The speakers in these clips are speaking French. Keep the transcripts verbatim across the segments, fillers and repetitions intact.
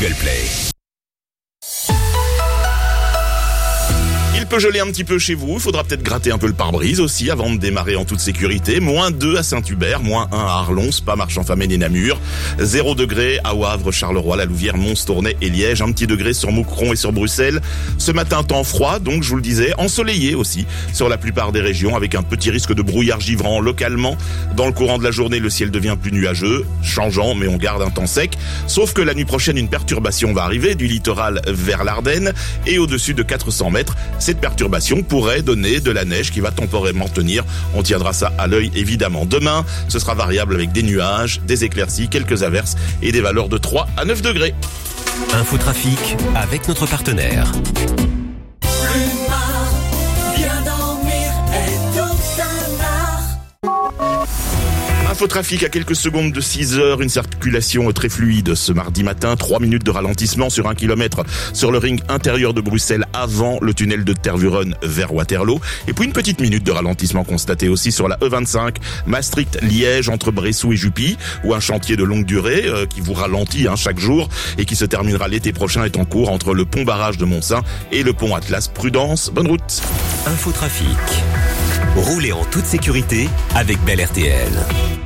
Google Play. Il peut geler un petit peu chez vous, il faudra peut-être gratter un peu le pare-brise aussi avant de démarrer en toute sécurité. moins deux à Saint-Hubert, moins un à Arlon, Spa, Marchand-Famenne et Namur. zéro degré à Wavre, Charleroi, La Louvière, Mons, Tournai et Liège. Un petit degré sur Moucron et sur Bruxelles. Ce matin, temps froid, donc je vous le disais, ensoleillé aussi sur la plupart des régions avec un petit risque de brouillard givrant localement. Dans le courant de la journée, le ciel devient plus nuageux, changeant, mais on garde un temps sec. Sauf que la nuit prochaine, une perturbation va arriver du littoral vers l'Ardenne et au-dessus de quatre cents mètres. Cette perturbation pourrait donner de la neige qui va temporairement tenir. On tiendra ça à l'œil évidemment. Demain, ce sera variable avec des nuages, des éclaircies, quelques averses et des valeurs de trois à neuf degrés. Infotrafic avec notre partenaire. Infotrafic à quelques secondes de six heures, une circulation très fluide ce mardi matin, trois minutes de ralentissement sur un kilomètre sur le ring intérieur de Bruxelles avant le tunnel de Tervuren vers Waterloo, et puis une petite minute de ralentissement constaté aussi sur la E vingt-cinq, Maastricht-Liège entre Bressou et Jupy, où un chantier de longue durée euh, qui vous ralentit hein, chaque jour et qui se terminera l'été prochain est en cours entre le pont barrage de Montsaint et le pont Atlas. Prudence, bonne route. Infotrafic. Roulez en toute sécurité avec Bel R T L.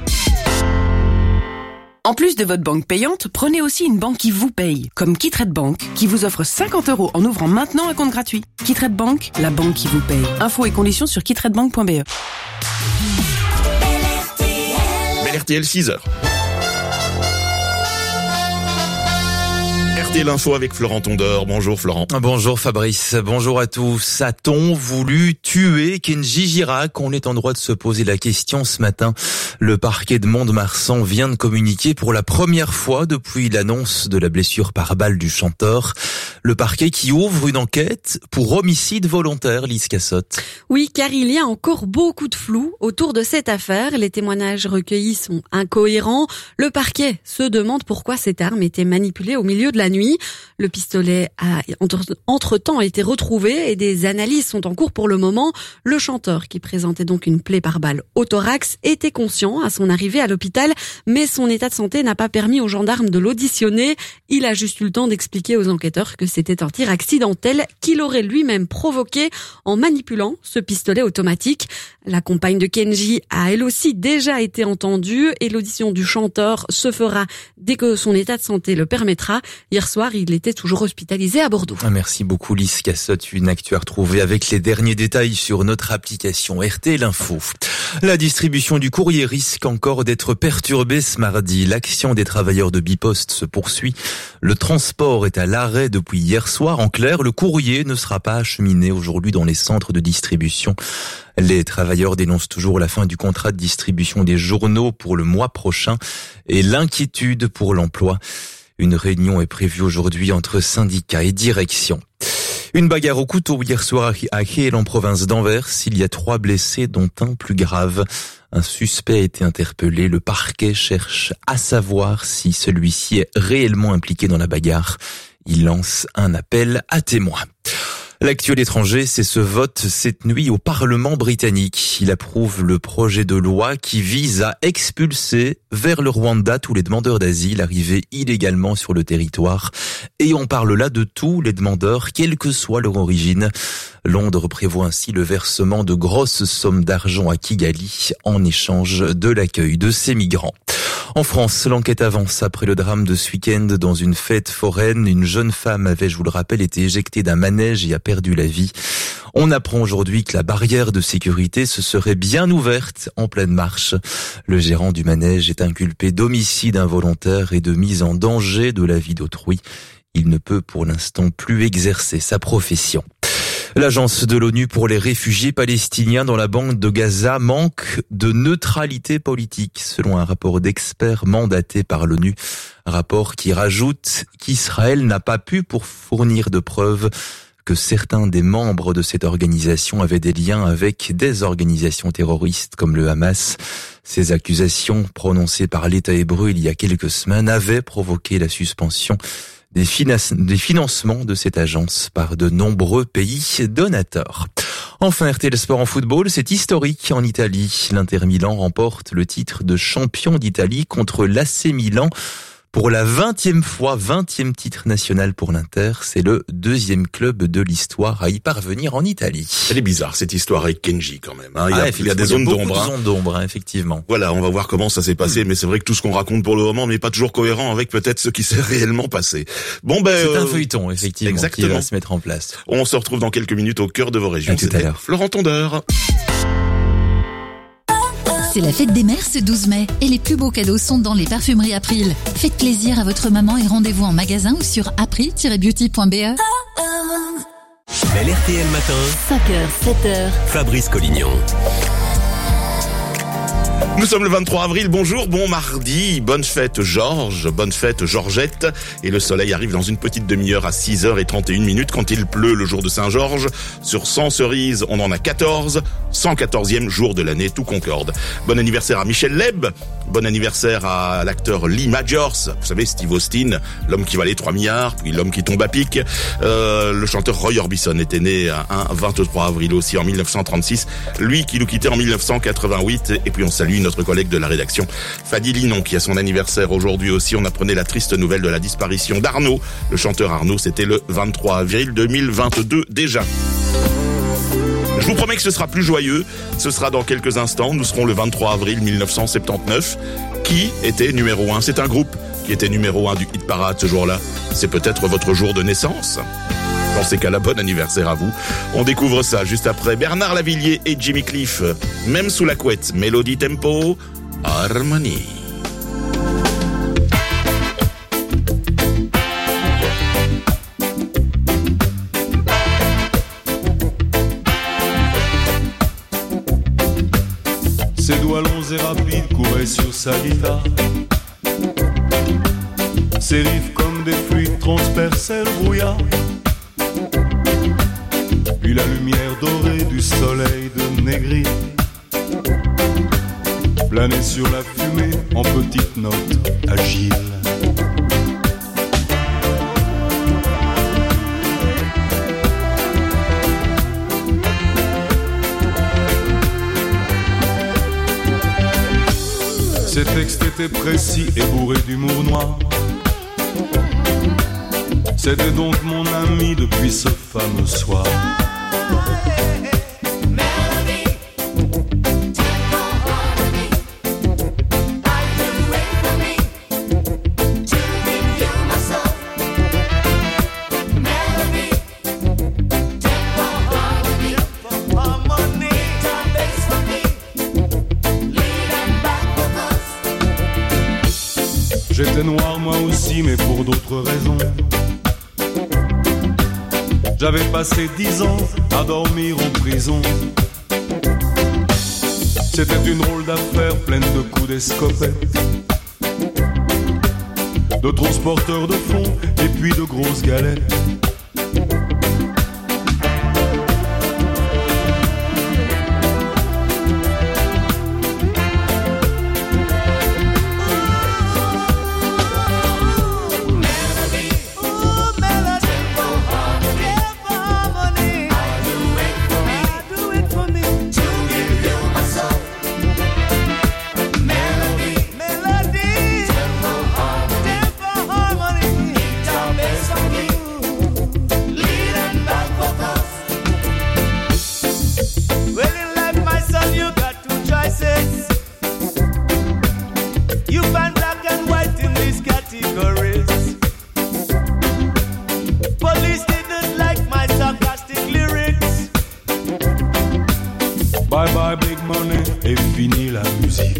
En plus de votre banque payante, prenez aussi une banque qui vous paye, comme KeyTrade Bank, qui vous offre cinquante euros en ouvrant maintenant un compte gratuit. KeyTrade Bank, la banque qui vous paye. Infos et conditions sur keytradebank point b e. Bel R T L, six heures. R T L Info avec Florent Tondeur. Bonjour Florent. Bonjour Fabrice, bonjour à tous. A-t-on voulu tuer Kenji Girac? On est en droit de se poser la question ce matin. Le parquet de Mont-de-Marsan vient de communiquer pour la première fois depuis l'annonce de la blessure par balle du chanteur. Le parquet qui ouvre une enquête pour homicide volontaire, Lise Cassotte. Oui, car il y a encore beaucoup de flou autour de cette affaire. Les témoignages recueillis sont incohérents. Le parquet se demande pourquoi cette arme était manipulée au milieu de la nuit. Le pistolet a entre-temps été retrouvé et des analyses sont en cours pour le moment. Le chanteur, qui présentait donc une plaie par balle au thorax, était conscient à son arrivée à l'hôpital, mais son état de santé n'a pas permis aux gendarmes de l'auditionner. Il a juste eu le temps d'expliquer aux enquêteurs que c'était un tir accidentel qu'il aurait lui-même provoqué en manipulant ce pistolet automatique. La compagne de Kenji a elle aussi déjà été entendue et l'audition du chanteur se fera dès que son état de santé le permettra. Hier soir, il était toujours hospitalisé à Bordeaux. Merci beaucoup Lise Cassotte, une actu à retrouver avec les derniers détails sur notre application R T L Info. La distribution du courrier risque encore d'être perturbée ce mardi. L'action des travailleurs de Bipost se poursuit. Le transport est à l'arrêt depuis hier soir. En clair, le courrier ne sera pas acheminé aujourd'hui dans les centres de distribution. Les travailleurs dénoncent toujours la fin du contrat de distribution des journaux pour le mois prochain et l'inquiétude pour l'emploi. Une réunion est prévue aujourd'hui entre syndicats et direction. Une bagarre au couteau hier soir à Heel en province d'Anvers. Il y a trois blessés dont un plus grave. Un suspect a été interpellé. Le parquet cherche à savoir si celui-ci est réellement impliqué dans la bagarre. Il lance un appel à témoins. L'actu à l'étranger, c'est ce vote cette nuit au Parlement britannique. Il approuve le projet de loi qui vise à expulser vers le Rwanda tous les demandeurs d'asile arrivés illégalement sur le territoire. Et on parle là de tous les demandeurs, quelle que soit leur origine. Londres prévoit ainsi le versement de grosses sommes d'argent à Kigali en échange de l'accueil de ces migrants. En France, l'enquête avance après le drame de ce week-end dans une fête foraine. Une jeune femme avait, je vous le rappelle, été éjectée d'un manège et a perdu la vie. On apprend aujourd'hui que la barrière de sécurité se serait bien ouverte en pleine marche. Le gérant du manège est inculpé d'homicide involontaire et de mise en danger de la vie d'autrui. Il ne peut pour l'instant plus exercer sa profession. L'agence de l'ONU pour les réfugiés palestiniens dans la bande de Gaza manque de neutralité politique, selon un rapport d'experts mandaté par l'ONU. Un rapport qui rajoute qu'Israël n'a pas pu pour fournir de preuves que certains des membres de cette organisation avaient des liens avec des organisations terroristes comme le Hamas. Ces accusations prononcées par l'État hébreu il y a quelques semaines avaient provoqué la suspension Des, finan- des financements de cette agence par de nombreux pays donateurs. Enfin, R T L Sport en football, c'est historique en Italie. L'Inter Milan remporte le titre de champion d'Italie contre l'A C Milan Pour la vingtième fois, vingtième titre national pour l'Inter, c'est le deuxième club de l'histoire à y parvenir en Italie. Elle est bizarre cette histoire avec Kenji quand même. Hein. Il, y a, ah, il y a des zones d'ombre. Des zones d'ombre, hein, effectivement. Voilà, on va voir comment ça s'est passé, mmh. mais c'est vrai que tout ce qu'on raconte pour le moment n'est pas toujours cohérent avec peut-être ce qui s'est réellement passé. Bon ben, c'est euh, un feuilleton effectivement exactement. qui va se mettre en place. On se retrouve dans quelques minutes au cœur de vos régions. À tout à l'heure. Florent Tondeur. C'est la fête des mères ce douze mai et les plus beaux cadeaux sont dans les parfumeries April. Faites plaisir à votre maman et rendez-vous en magasin ou sur april tiret beauty point b e. L R T L matin, cinq heures, sept heures. Fabrice Collignon. Nous sommes le vingt-trois avril, bonjour, bon mardi, bonne fête Georges, bonne fête Georgette, et le soleil arrive dans une petite demi-heure à six heures trente et une minutes quand il pleut le jour de Saint-Georges. Sur cent cerises, on en a quatorze, cent quatorzième jour de l'année, tout concorde. Bon anniversaire à Michel Leb, bon anniversaire à l'acteur Lee Majors, vous savez Steve Austin, l'homme qui valait trois milliards, puis l'homme qui tombe à pic. Euh, le chanteur Roy Orbison était né un vingt-trois avril aussi en mille neuf cent trente-six, lui qui nous quittait en mille neuf cent quatre-vingt-huit, et puis on salue notre collègue de la rédaction, Fadi Linon, qui a son anniversaire aujourd'hui aussi. On apprenait la triste nouvelle de la disparition d'Arnaud. Le chanteur Arnaud, c'était le vingt-trois avril deux mille vingt-deux déjà. Je vous promets que ce sera plus joyeux. Ce sera dans quelques instants. Nous serons le vingt-trois avril mille neuf cent soixante-dix-neuf. Qui était numéro un? C'est un groupe qui était numéro un du hit parade ce jour-là. C'est peut-être votre jour de naissance. Dans ces cas-là, bon anniversaire à vous. On découvre ça juste après Bernard Lavilliers et Jimmy Cliff. Même sous la couette, mélodie tempo, harmonie. Ses doigts longs et rapides couraient sur sa guitare. Ses riffs comme des fluides transperçaient le brouillard. Puis la lumière dorée du soleil de Négri planait sur la fumée en petites notes agiles. Ses textes étaient précis et bourrés d'humour noir. C'était donc mon ami depuis ce fameux soir. J'étais noir moi aussi, mais pour d'autres raisons. J'avais passé dix ans à dormir en prison. C'était une drôle d'affaire pleine de coups d'escopette, de transporteurs de fonds et puis de grosses galettes. Bye bye big money et fini la musique.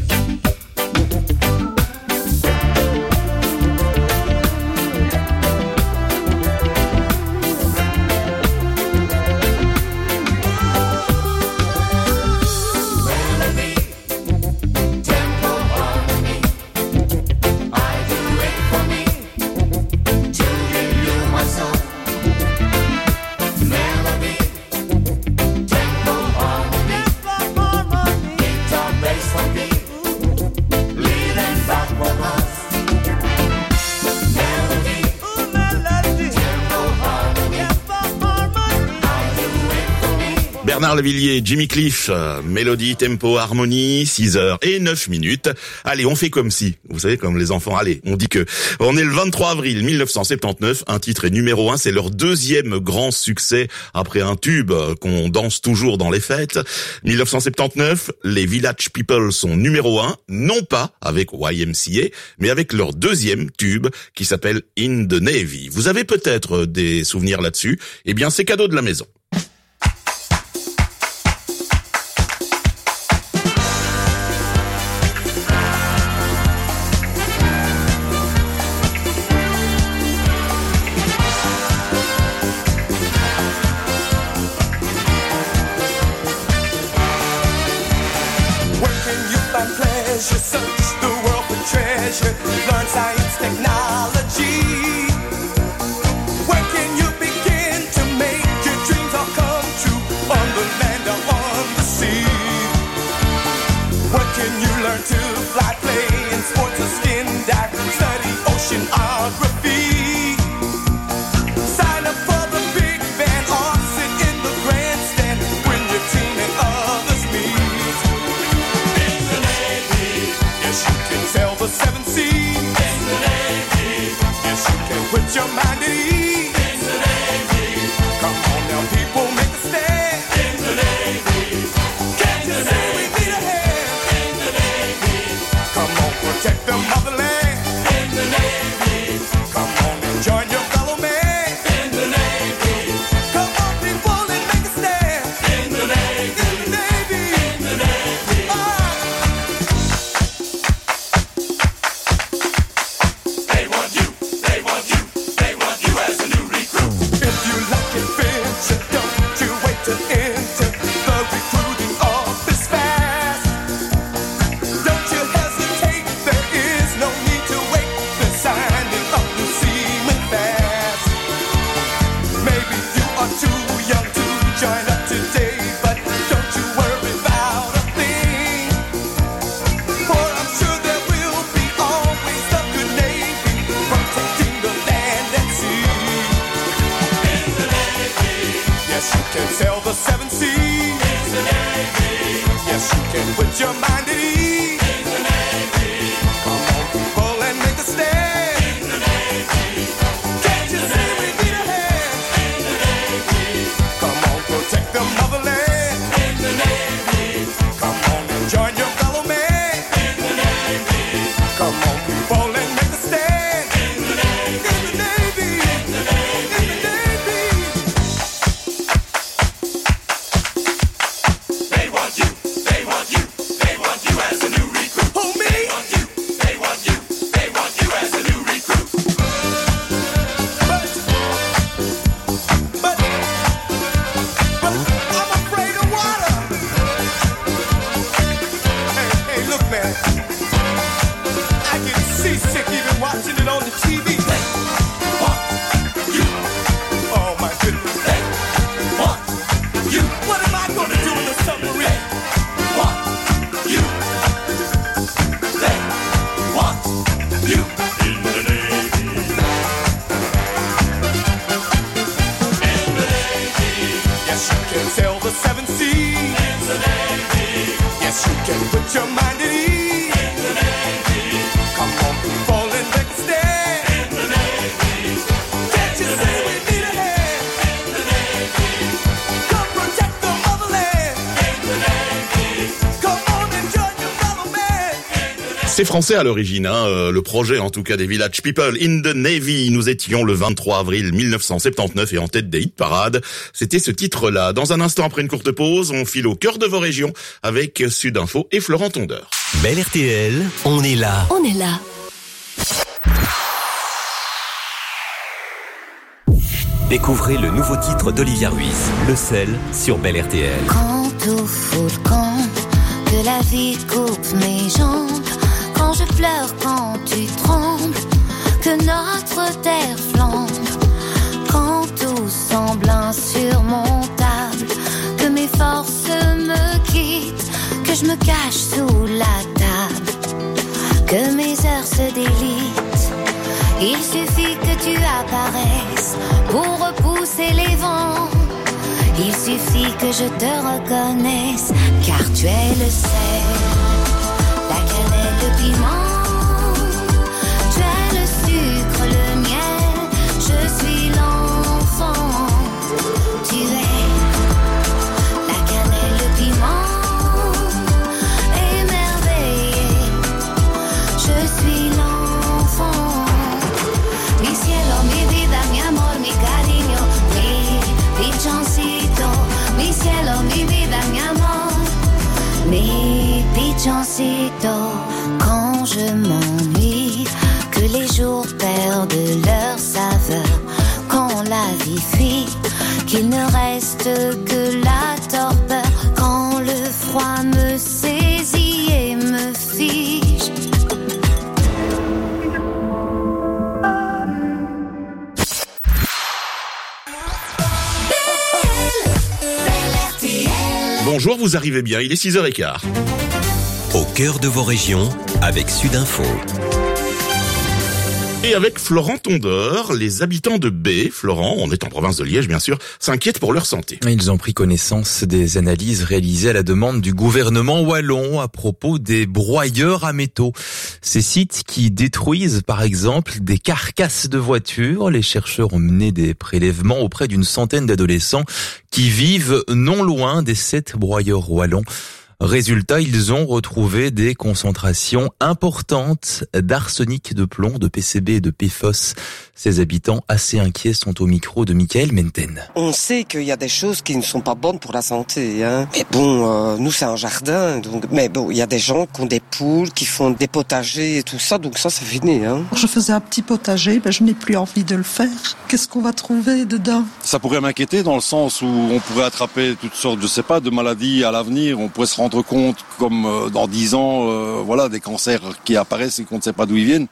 Bernard Lavilliers, Jimmy Cliff, euh, mélodie, tempo, harmonie, six heures et neuf minutes. Allez, on fait comme si, vous savez, comme les enfants, allez, on dit que on est le vingt-trois avril mille neuf cent soixante-dix-neuf, un titre est numéro un, c'est leur deuxième grand succès après un tube euh, qu'on danse toujours dans les fêtes. mille neuf cent soixante-dix-neuf, les Village People sont numéro un, non pas avec Y M C A, mais avec leur deuxième tube qui s'appelle In the Navy. Vous avez peut-être des souvenirs là-dessus, eh bien c'est cadeau de la maison. C'est français à l'origine, hein, euh, le projet en tout cas des Village People, In the Navy. Nous étions le vingt-trois avril mille neuf cent soixante-dix-neuf et en tête des hit parades. C'était ce titre-là. Dans un instant, après une courte pause, on file au cœur de vos régions avec Sud Info et Florent Tondeur. Belle R T L, on est là. On est là. Découvrez le nouveau titre d'Olivia Ruiz, Le Sel, sur Belle R T L. Quand tout fout le camp, que la vie coupe mes jambes, quand je pleure, quand tu trembles, que notre terre flambe, quand tout semble insurmontable, que mes forces me quittent, que je me cache sous la table, que mes heures se délitent. Il suffit que tu apparaisses pour repousser les vents. Il suffit que que je te reconnaisse, car tu es le sel, la cannelle, le piment, tu es le sucre, le miel, je suis l'enfant, tu es la cannelle, le piment, émerveillé, je suis l'enfant, mi cielo, mi vida, mi amor, mi cariño, mi pichoncito, mi cielo, mi vida, mi amor, mi pichoncito. Quand je m'ennuie, que les jours perdent leur saveur, quand la vie fuit, qu'il ne reste que la torpeur, quand le froid me saisit et me fiche. Bonjour, vous arrivez bien, il est six heures quinze. Au cœur de vos régions, avec Sudinfo. Et avec Florent Tondeur, les habitants de B, Florent, on est en province de Liège bien sûr, s'inquiètent pour leur santé. Ils ont pris connaissance des analyses réalisées à la demande du gouvernement wallon à propos des broyeurs à métaux. Ces sites qui détruisent par exemple des carcasses de voitures. Les chercheurs ont mené des prélèvements auprès d'une centaine d'adolescents qui vivent non loin des sept broyeurs wallons. Résultat, ils ont retrouvé des concentrations importantes d'arsenic, de plomb, de P C B et de P F O S. Ces habitants assez inquiets sont au micro de Michael Menten. On sait qu'il y a des choses qui ne sont pas bonnes pour la santé, hein. Mais bon, euh, nous c'est un jardin, donc. Mais bon, il y a des gens qui ont des poules, qui font des potagers et tout ça, donc ça c'est fini, hein. Je faisais un petit potager, mais je n'ai plus envie de le faire. Qu'est-ce qu'on va trouver dedans? Ça pourrait m'inquiéter dans le sens où on pourrait attraper toutes sortes, je sais pas, de maladies à l'avenir. On pourrait se rendre compte, comme euh, dans dix ans, euh, voilà, des cancers qui apparaissent et qu'on ne sait pas d'où ils viennent.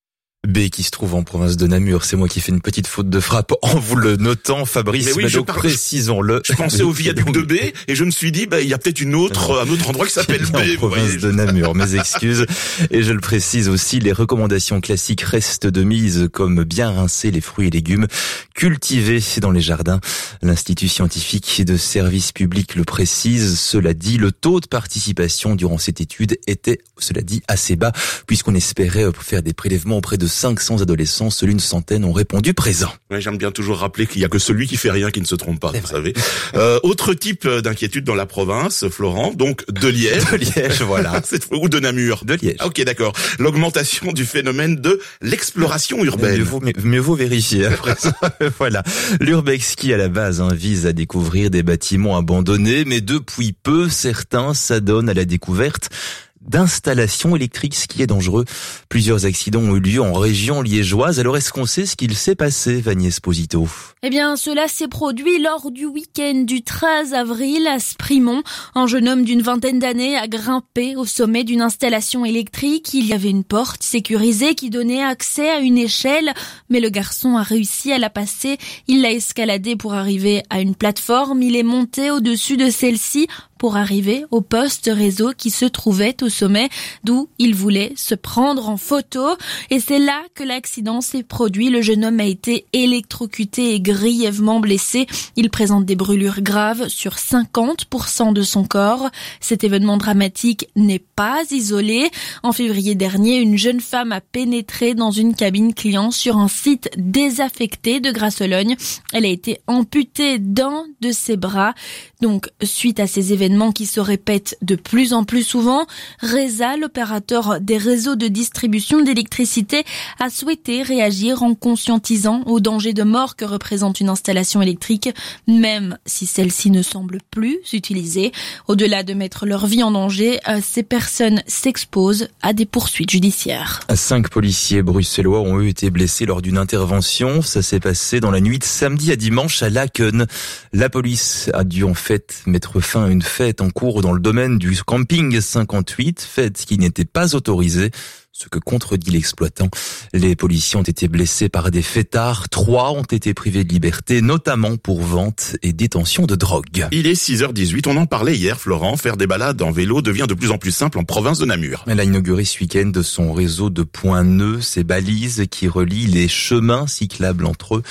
B qui se trouve en province de Namur. C'est moi qui fais une petite faute de frappe en vous le notant, Fabrice. Mais oui, mais je donc par... précisons-le. Je pensais au viaduc de B et je me suis dit, bah, il y a peut-être une autre, un autre endroit qui s'appelle B. En province de Namur, mes excuses. Et je le précise aussi, les recommandations classiques restent de mise, comme bien rincer les fruits et légumes cultivés dans les jardins. L'Institut scientifique de service public le précise. Cela dit, le taux de participation durant cette étude était, cela dit, assez bas, puisqu'on espérait faire des prélèvements auprès de cinq cents adolescents, seuls une centaine ont répondu présent. Ouais, j'aime bien toujours rappeler qu'il y a que celui qui fait rien qui ne se trompe pas, vous savez. Euh, autre type d'inquiétude dans la province, Florent, donc de Liège. De Liège, voilà. Ou de Namur. De Liège. Ah, ok, d'accord. L'augmentation du phénomène de l'exploration urbaine. Mieux vaut, mieux vaut vérifier après ça. Voilà. L'Urbex qui, à la base, hein, vise à découvrir des bâtiments abandonnés, mais depuis peu, certains s'adonnent à la découverte d'installations électriques, ce qui est dangereux. Plusieurs accidents ont eu lieu en région liégeoise. Alors, est-ce qu'on sait ce qu'il s'est passé, Vanny Esposito? Eh bien, cela s'est produit lors du week-end du treize avril à Sprimont. Un jeune homme d'une vingtaine d'années a grimpé au sommet d'une installation électrique. Il y avait une porte sécurisée qui donnait accès à une échelle, mais le garçon a réussi à la passer. Il l'a escaladée pour arriver à une plateforme. Il est monté au-dessus de celle-ci pour arriver au poste réseau qui se trouvait au sommet, d'où il voulait se prendre en photo. Et c'est là que l'accident s'est produit. Le jeune homme a été électrocuté et grièvement blessé. Il présente des brûlures graves sur cinquante pour cent de son corps. Cet événement dramatique n'est pas isolé. En février dernier, une jeune femme a pénétré dans une cabine client sur un site désaffecté de Grasse-Logne. Elle a été amputée d'un de ses bras. Donc, suite à ces événements qui se répètent de plus en plus souvent, RESA, l'opérateur des réseaux de distribution d'électricité, a souhaité réagir en conscientisant au danger de mort que représente une installation électrique, même si celle-ci ne semble plus utilisée. Au-delà de mettre leur vie en danger, ces personnes s'exposent à des poursuites judiciaires. Cinq policiers bruxellois ont eux été blessés lors d'une intervention. Ça s'est passé dans la nuit de samedi à dimanche à Laken. La police a dû en fait mettre fin à une fête en cours dans le domaine du camping cinquante-huit, fête qui n'était pas autorisée, ce que contredit l'exploitant. Les policiers ont été blessés par des fêtards. Trois ont été privés de liberté, notamment pour vente et détention de drogue. Il est six heures dix-huit, on en parlait hier, Florent. Faire des balades en vélo devient de plus en plus simple en province de Namur. Elle a inauguré ce week-end son réseau de points nœuds, ces balises qui relient les chemins cyclables entre eux.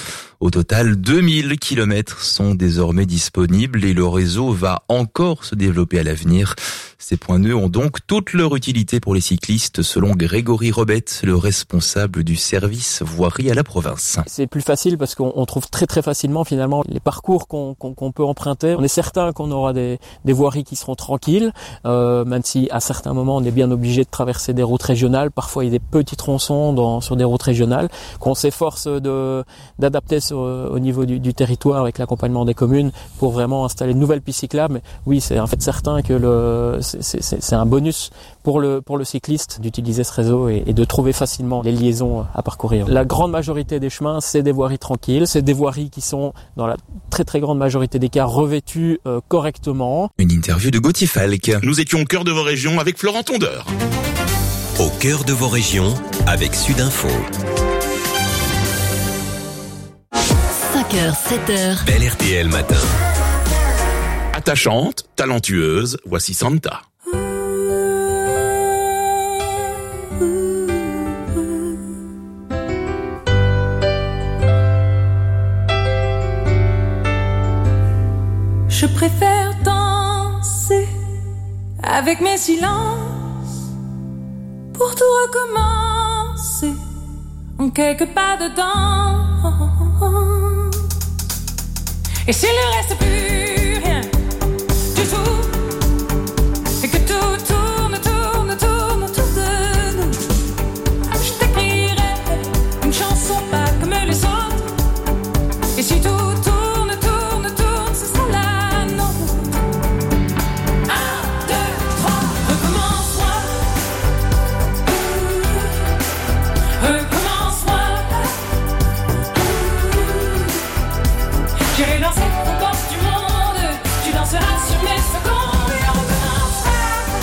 Au total, deux mille kilomètres sont désormais disponibles et le réseau va encore se développer à l'avenir. Ces points nœuds ont donc toute leur utilité pour les cyclistes, selon Grégory Robette, le responsable du service voirie à la province. C'est plus facile parce qu'on on trouve très très facilement finalement les parcours qu'on, qu'on, qu'on peut emprunter. On est certain qu'on aura des, des voiries qui seront tranquilles, euh, même si à certains moments on est bien obligé de traverser des routes régionales. Parfois il y a des petits tronçons dans, sur des routes régionales qu'on s'efforce de, d'adapter sur, au niveau du, du territoire avec l'accompagnement des communes pour vraiment installer de nouvelles pistes cyclables. Mais oui, c'est en fait certain que le C'est, c'est, c'est un bonus pour le, pour le cycliste d'utiliser ce réseau et, et de trouver facilement les liaisons à parcourir. La grande majorité des chemins, c'est des voiries tranquilles. C'est des voiries qui sont, dans la très très grande majorité des cas, revêtues euh, correctement. Une interview de Gauthier Falk. Nous étions au cœur de vos régions avec Florent Tondeur. Au cœur de vos régions avec Sudinfo. cinq heures, sept heures. Bel R T L matin. Attachante, talentueuse, voici Santa. Je préfère danser avec mes silences pour tout recommencer en quelques pas dedans. Et s'il ne reste plus rien du tout, et que tout tourne, tourne, tourne autour de nous, je t'écrirai une chanson pas comme les autres. Et si tout tourne, tourne, tourne, ce sera la nôtre. Un, deux, trois, recommence-moi. Recommence-moi. J'irai danser aux portes du monde, tu danseras sur mes secondes et on recommencera.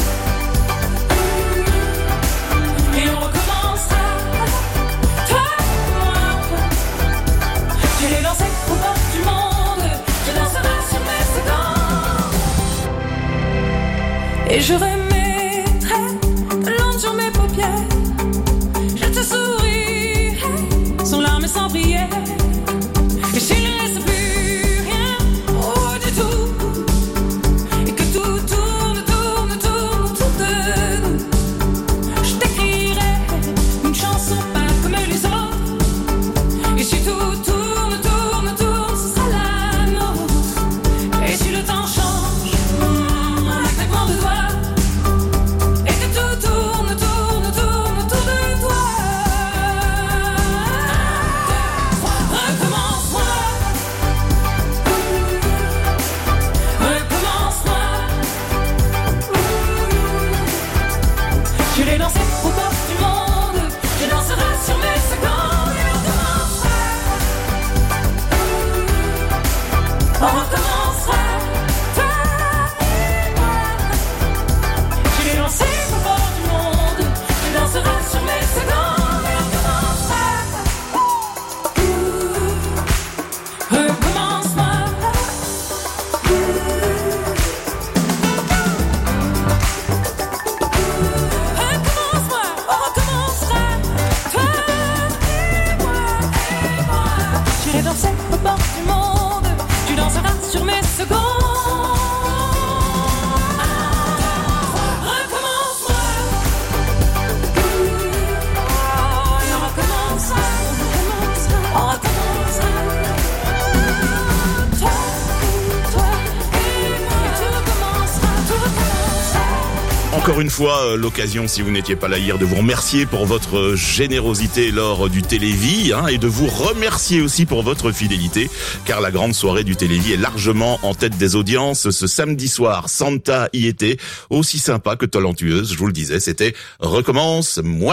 Et on recommencera. Toi et moi. J'irai danser aux portes du monde, tu danseras sur mes secondes. Et je remettrai de l'ombre sur mes paupières. Je te sourirai sans larmes et sans prière. Et s'il ne reste plus rien, oh du tout, et que tout tourne, tourne, tourne autour de nous, je t'écrirai une chanson pas comme les autres. Et si tout tourne, tourne, tourne, ce sera la nôtre. Et si le temps change, un claquement de doigts, et que tout tourne, tourne, tourne autour de toi. Recommence-moi. Recommence-moi. Je vais danser aux portes du monde, je danserai sur mes secondes et on recommencera. On recommencera. Toi et moi. Je vais danser aux portes du monde, je danserai sur mes secondes et on recommencera. Recommence-moi. Recommence-moi, on recommencera. Toi et moi, et moi. J'irai danser aux portes du monde, tu danseras sur mes secondes. Recommence-moi. Et on recommencera. On recommencera. Toi, toi et moi, et tout recommencera, tout recommencera. Encore une fois, euh, l'occasion, si vous n'étiez pas là hier, de vous remercier pour votre générosité lors du Télévis, hein, et de vous remercier aussi pour votre fidélité, car la grande soirée du Télévis est largement en tête des audiences ce samedi soir. Santa y était, aussi sympa que talentueuse, je vous le disais, c'était Recommence-moi.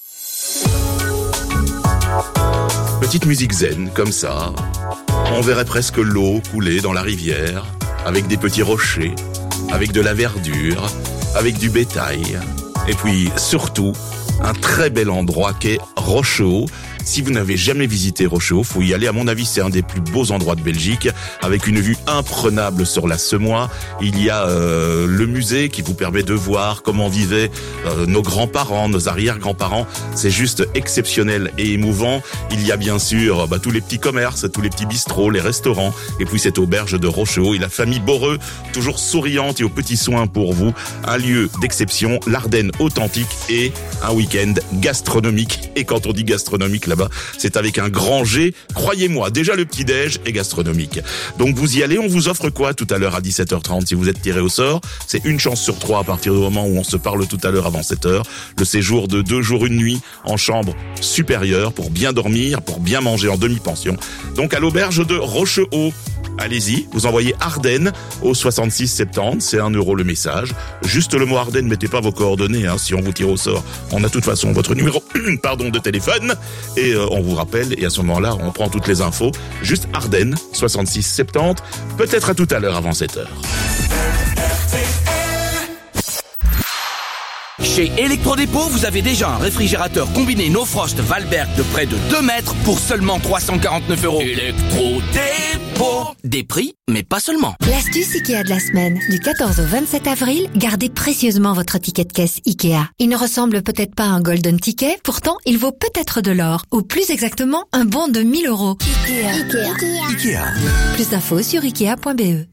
Petite musique zen, comme ça, on verrait presque l'eau couler dans la rivière, avec des petits rochers, avec de la verdure, avec du bétail, et puis surtout un très bel endroit qu'est Rochehaut, Si vous n'avez jamais visité Rochehaut, faut y aller. À mon avis, c'est un des plus beaux endroits de Belgique, avec une vue imprenable sur la Semois. Il y a euh, le musée qui vous permet de voir comment vivaient euh, nos grands-parents, nos arrière-grands-parents. C'est juste exceptionnel et émouvant. Il y a bien sûr bah, tous les petits commerces, tous les petits bistrots, les restaurants, et puis cette auberge de Rochehaut et la famille Boreux, toujours souriante et aux petits soins pour vous. Un lieu d'exception, l'Ardenne authentique et un week-end gastronomique. Et quand on dit gastronomique là-bas, c'est avec un grand G. Croyez-moi, déjà le petit-déj est gastronomique. Donc vous y allez, on vous offre quoi tout à l'heure à dix-sept heures trente si vous êtes tiré au sort? C'est une chance sur trois à partir du moment où on se parle tout à l'heure avant sept heures. Le séjour de deux jours, une nuit en chambre supérieure pour bien dormir, pour bien manger en demi-pension. Donc à l'auberge de Rochehaut. Allez-y, vous envoyez Ardennes au soixante-six soixante-dix, c'est un euro le message. Juste le mot Ardennes, mettez pas vos coordonnées, hein, si on vous tire au sort. On a de toute façon votre numéro pardon, de téléphone, et euh, on vous rappelle, et à ce moment-là, on prend toutes les infos. Juste Ardennes, soixante-six soixante-dix, peut-être à tout à l'heure avant sept heures. Chez Electrodépôt, vous avez déjà un réfrigérateur combiné No Frost Valberg de près de deux mètres pour seulement trois cent quarante-neuf euros. Electrodépôt. Des prix, mais pas seulement. L'astuce Ikea de la semaine. Du quatorze au vingt-sept avril, gardez précieusement votre ticket de caisse Ikea. Il ne ressemble peut-être pas à un golden ticket, pourtant il vaut peut-être de l'or. Ou plus exactement, un bon de mille euros. Ikea. Ikea. Ikea. Plus d'infos sur ikea point b e.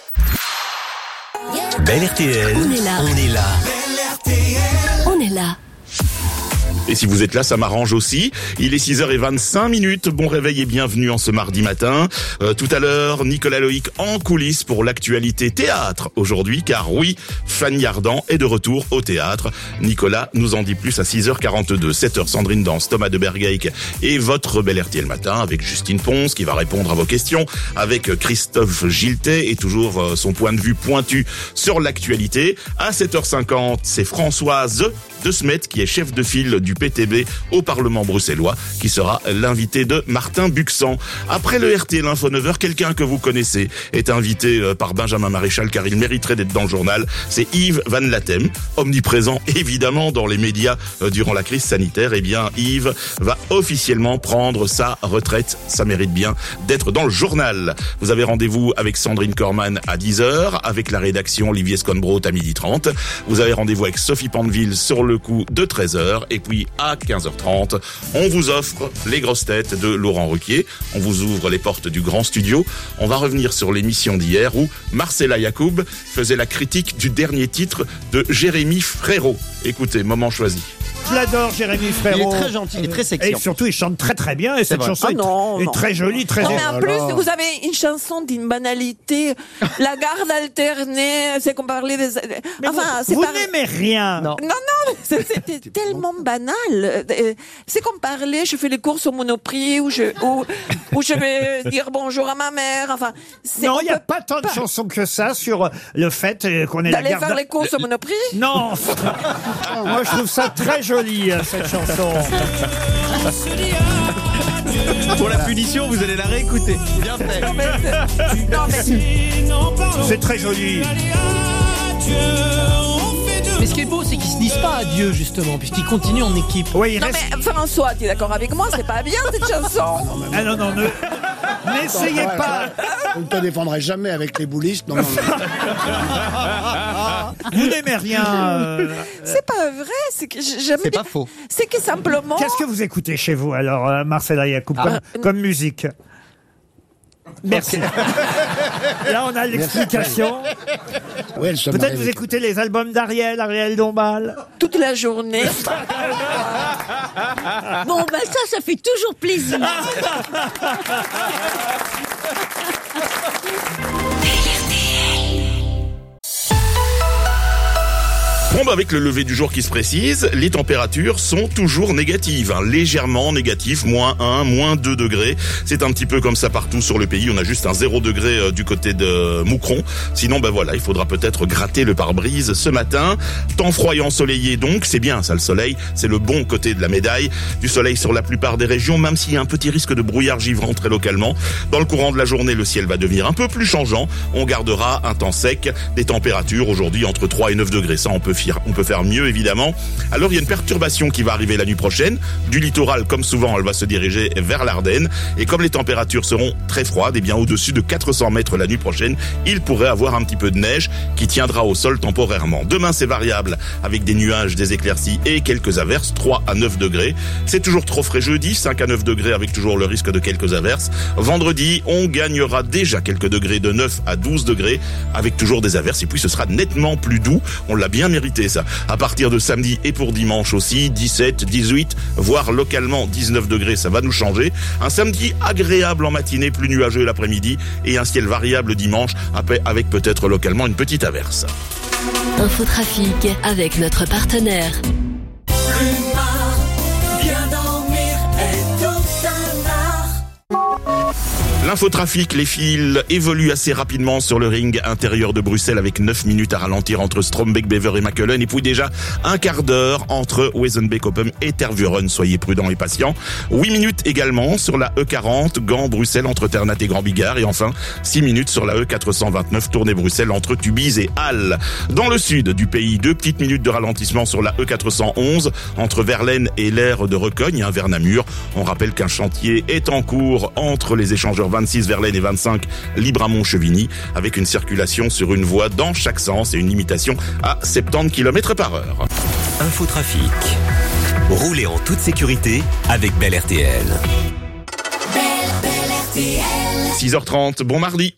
Belle R T L. On est là. On est là. On est là. Et si vous êtes là, ça m'arrange aussi. Il est six heures vingt-cinq minutes. Bon réveil et bienvenue en ce mardi matin. Euh, tout à l'heure, Nicolas Loïc en coulisses pour l'actualité théâtre aujourd'hui, car oui, Fanny Ardant est de retour au théâtre. Nicolas nous en dit plus à six heures quarante-deux. sept heures, Sandrine Danse, Thomas de Bergeyck et votre Bel R T L matin avec Justine Ponce qui va répondre à vos questions, avec Christophe Giltet et toujours euh, son point de vue pointu sur l'actualité. À sept heures cinquante, c'est Françoise De Smet qui est chef de file du P T B au Parlement bruxellois, qui sera l'invité de Martin Buxan. Après le R T L Info neuf heures, quelqu'un que vous connaissez est invité par Benjamin Maréchal, car il mériterait d'être dans le journal. C'est Yves Van Latem, omniprésent évidemment dans les médias durant la crise sanitaire. Eh bien, Yves va officiellement prendre sa retraite. Ça mérite bien d'être dans le journal. Vous avez rendez-vous avec Sandrine Corman à dix heures, avec la rédaction Olivier Sconbrot à midi trente. Vous avez rendez-vous avec Sophie Pandeville sur le coup de treize heures, et puis à quinze heures trente, on vous offre les grosses têtes de Laurent Ruquier. On vous ouvre les portes du grand studio. On va revenir sur l'émission d'hier où Marcella Yacoub faisait la critique du dernier titre de Jérémy Frérot. Écoutez, moment choisi. Je l'adore, Jérémy Frérot. Il est très gentil, il est très sexy. Et surtout, il chante très très bien. Et cette vrai. chanson Ah est, non, est non. très jolie, très. Non, mais en plus, Alors. vous avez une chanson d'une banalité. La garde alternée, c'est qu'on parlait des. Mais enfin, vous, c'est vous pas... n'aimez rien. Non, non, non, c'est- c'était tellement banal. Euh, C'est qu'on parlait, je fais les courses au Monoprix, ou je, ou, ou je vais dire bonjour à ma mère. Enfin, c'est- Non, on il n'y a peut pas tant de chansons que ça sur le fait euh, qu'on ait la D'aller garde. faire les courses au Monoprix. Non. Moi, je trouve ça très joli, euh, cette chanson. Pour la punition, vous allez la réécouter. Bien fait. Non, mais c'est- non, mais- C'est très joli. Mais ce qui est beau, c'est qu'ils se disent pas adieu, justement, puisqu'ils continuent en équipe. Oui, Non, mais François, tu es d'accord avec moi? C'est pas bien cette chanson. Ah non, non, ne... n'essayez Ouais, pas. Je ne te défendrai jamais avec les boulistes. Non, non, non. Vous n'aimez rien. euh, C'est pas vrai, c'est que j- j'aime C'est bien- pas faux. C'est que simplement. Qu'est-ce que vous écoutez chez vous, alors, euh, Marcella Yacoub, comme, Ah. comme musique? Merci. Là, on a l'explication. Oui, elle se Peut-être marie vous avec- écoutez les albums d'Ariel, Ariel Dombal. Toute la journée. Bon, ben ça, ça fait toujours plaisir. Bon, bah avec le lever du jour qui se précise, les températures sont toujours négatives, hein, légèrement négatives, moins un, moins deux degrés. C'est un petit peu comme ça partout sur le pays. On a juste un zéro degré euh, du côté de Moucron. Sinon, bah voilà, il faudra peut-être gratter le pare-brise ce matin. Temps froid et ensoleillé donc, c'est bien ça le soleil, c'est le bon côté de la médaille. Du soleil sur la plupart des régions, même s'il y a un petit risque de brouillard givrant très localement. Dans le courant de la journée, le ciel va devenir un peu plus changeant. On gardera un temps sec, des températures aujourd'hui entre trois et neuf degrés. Ça, on peut fier faire, on peut faire mieux évidemment. Alors il y a une perturbation qui va arriver la nuit prochaine. Du littoral, comme souvent, elle va se diriger vers l'Ardenne. Et comme les températures seront très froides, et bien au-dessus de quatre cents mètres la nuit prochaine, il pourrait avoir un petit peu de neige qui tiendra au sol temporairement. Demain, c'est variable avec des nuages, des éclaircies et quelques averses, trois à neuf degrés. C'est toujours trop frais jeudi, cinq à neuf degrés avec toujours le risque de quelques averses. Vendredi, on gagnera déjà quelques degrés de neuf à douze degrés avec toujours des averses et puis ce sera nettement plus doux. On l'a bien mérité ça. À partir de samedi et pour dimanche aussi, dix-sept, dix-huit, voire localement dix-neuf degrés, ça va nous changer. Un samedi agréable en matinée, plus nuageux l'après-midi et un ciel variable dimanche avec peut-être localement une petite averse. Infotrafic avec notre partenaire. L'infotrafic, les fils évoluent assez rapidement sur le ring intérieur de Bruxelles avec neuf minutes à ralentir entre Strombeek, Bever et Machelen et puis déjà un quart d'heure entre Wezenbeek-Oppem et Tervuren. Soyez prudents et patients. huit minutes également sur la E quarante, Gand-Bruxelles entre Ternat et Grand-Bigard et enfin six minutes sur la E quatre cent vingt-neuf, Tournai-Bruxelles entre Tubize et Halle. Dans le sud du pays, deux petites minutes de ralentissement sur la E quatre cent onze entre Verlaine et l'aire de Recogne, hein, vers Namur. On rappelle qu'un chantier est en cours entre les échangeurs vingt-six Verlaine et vingt-cinq Libramont-Chevigny avec une circulation sur une voie dans chaque sens et une limitation à soixante-dix kilomètres par heure. Infotrafic. Roulez en toute sécurité avec Bel R T L. Bel, Bel R T L. six heures trente, bon mardi.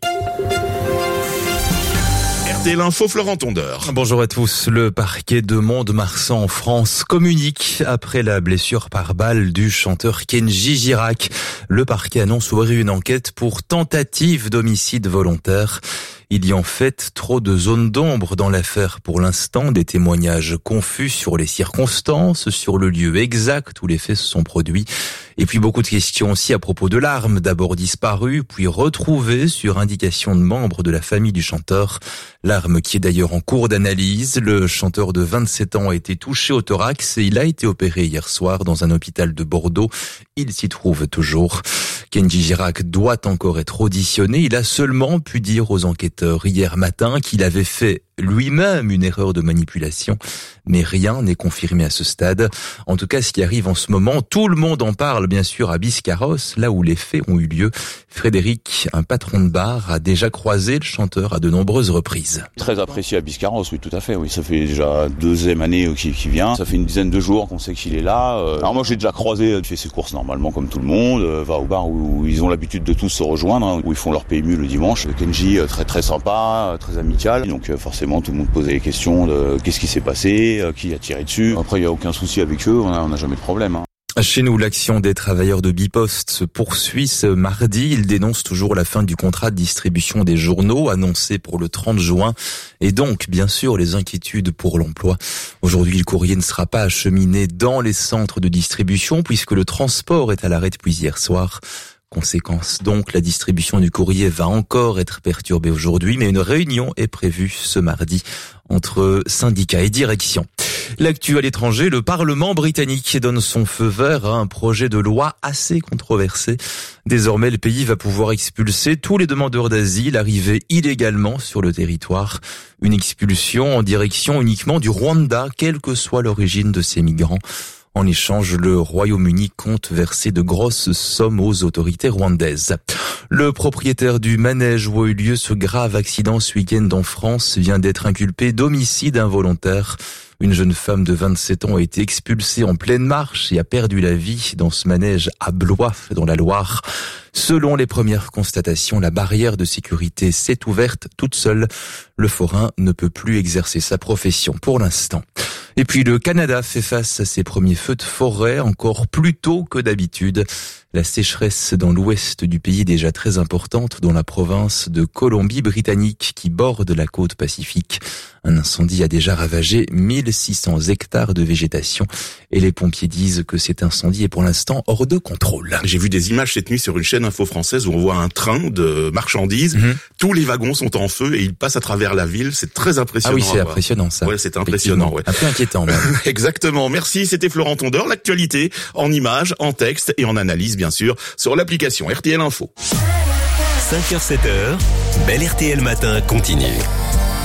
R T L Info, Florent Tondeur. Bonjour à tous. Le parquet de Mont-de-Marsan en France communique après la blessure par balle du chanteur Kenji Girac. Le parquet annonce ouvrir une enquête pour tentative d'homicide volontaire. Il y a en fait trop de zones d'ombre dans l'affaire pour l'instant, des témoignages confus sur les circonstances, sur le lieu exact où les faits se sont produits. Et puis beaucoup de questions aussi à propos de l'arme, d'abord disparue, puis retrouvée sur indication de membres de la famille du chanteur. L'arme qui est d'ailleurs en cours d'analyse. Le chanteur de vingt-sept ans a été touché au thorax et il a été opéré hier soir dans un hôpital de Bordeaux. Il s'y trouve toujours. Kenji Girac doit encore être auditionné. Il a seulement pu dire aux enquêteurs hier matin qu'il avait fait lui-même une erreur de manipulation, mais rien n'est confirmé à ce stade. En tout cas, ce qui arrive en ce moment, tout le monde en parle bien sûr à Biscarrosse, là où les faits ont eu lieu. Frédéric, un patron de bar, a déjà croisé le chanteur à de nombreuses reprises. Très apprécié à Biscarrosse, oui, tout à fait. Oui, ça fait déjà deuxième année qu'il qui vient. Ça fait une dizaine de jours qu'on sait qu'il est là. Alors moi, j'ai déjà croisé, il fait ses courses normalement comme tout le monde, va au bar où ils ont l'habitude de tous se rejoindre, où ils font leur P M U le dimanche. Kenji, très très sympa, très amical, donc forcément tout le monde posait les questions de qu'est-ce qui s'est passé, qui a tiré dessus. Après, il n'y a aucun souci avec eux, on n'a jamais de problème. Hein. Chez nous, l'action des travailleurs de Bipost se poursuit ce mardi. Ils dénoncent toujours la fin du contrat de distribution des journaux annoncé pour le trente juin et donc, bien sûr, les inquiétudes pour l'emploi. Aujourd'hui, le courrier ne sera pas acheminé dans les centres de distribution puisque le transport est à l'arrêt depuis hier soir. Conséquence donc, la distribution du courrier va encore être perturbée aujourd'hui, mais une réunion est prévue ce mardi entre syndicats et direction. L'actu à l'étranger, le Parlement britannique donne son feu vert à un projet de loi assez controversé. Désormais, le pays va pouvoir expulser tous les demandeurs d'asile arrivés illégalement sur le territoire. Une expulsion en direction uniquement du Rwanda, quelle que soit l'origine de ces migrants. En échange, le Royaume-Uni compte verser de grosses sommes aux autorités rwandaises. Le propriétaire du manège où a eu lieu ce grave accident ce week-end en France vient d'être inculpé d'homicide involontaire. Une jeune femme de vingt-sept ans a été expulsée en pleine marche et a perdu la vie dans ce manège à Blois, dans la Loire. Selon les premières constatations, la barrière de sécurité s'est ouverte toute seule. Le forain ne peut plus exercer sa profession pour l'instant. Et puis le Canada fait face à ses premiers feux de forêt encore plus tôt que d'habitude. La sécheresse dans l'ouest du pays est déjà très importante dans la province de Colombie-Britannique qui borde la côte pacifique. Un incendie a déjà ravagé mille six cents hectares de végétation et les pompiers disent que cet incendie est pour l'instant hors de contrôle. J'ai vu des images cette nuit sur une chaîne info française où on voit un train de marchandises. Mmh. Tous les wagons sont en feu et ils passent à travers la ville. C'est très impressionnant. Ah oui, c'est impressionnant ça. Ouais, c'est impressionnant. Ouais. Un peu inquiétant. Exactement. Merci. C'était Florent Tondeur. L'actualité en images, en texte et en analyse, bien sûr, sur l'application R T L Info. cinq heures sept heures, Bel R T L Matin continue.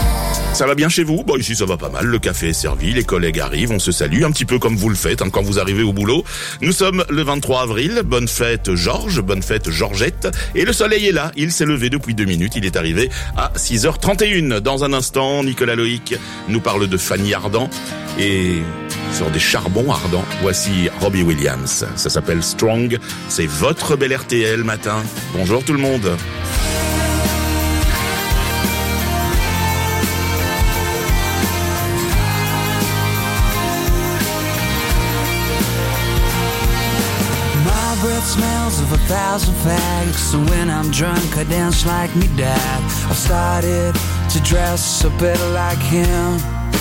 Ça va bien chez vous? Bon, ici ça va pas mal, le café est servi, les collègues arrivent, on se salue, un petit peu comme vous le faites hein, quand vous arrivez au boulot. Nous sommes le vingt-trois avril, bonne fête Georges, bonne fête Georgette, et le soleil est là, il s'est levé depuis deux minutes, il est arrivé à six heures trente et une. Dans un instant, Nicolas Loïc nous parle de Fanny Ardant, et sur des charbons ardents, voici Robbie Williams, ça s'appelle Strong, c'est votre bel R T L matin. Bonjour tout le monde. Smells of a thousand fags. So when I'm drunk I dance like me dad. I've started to dress a bit like him.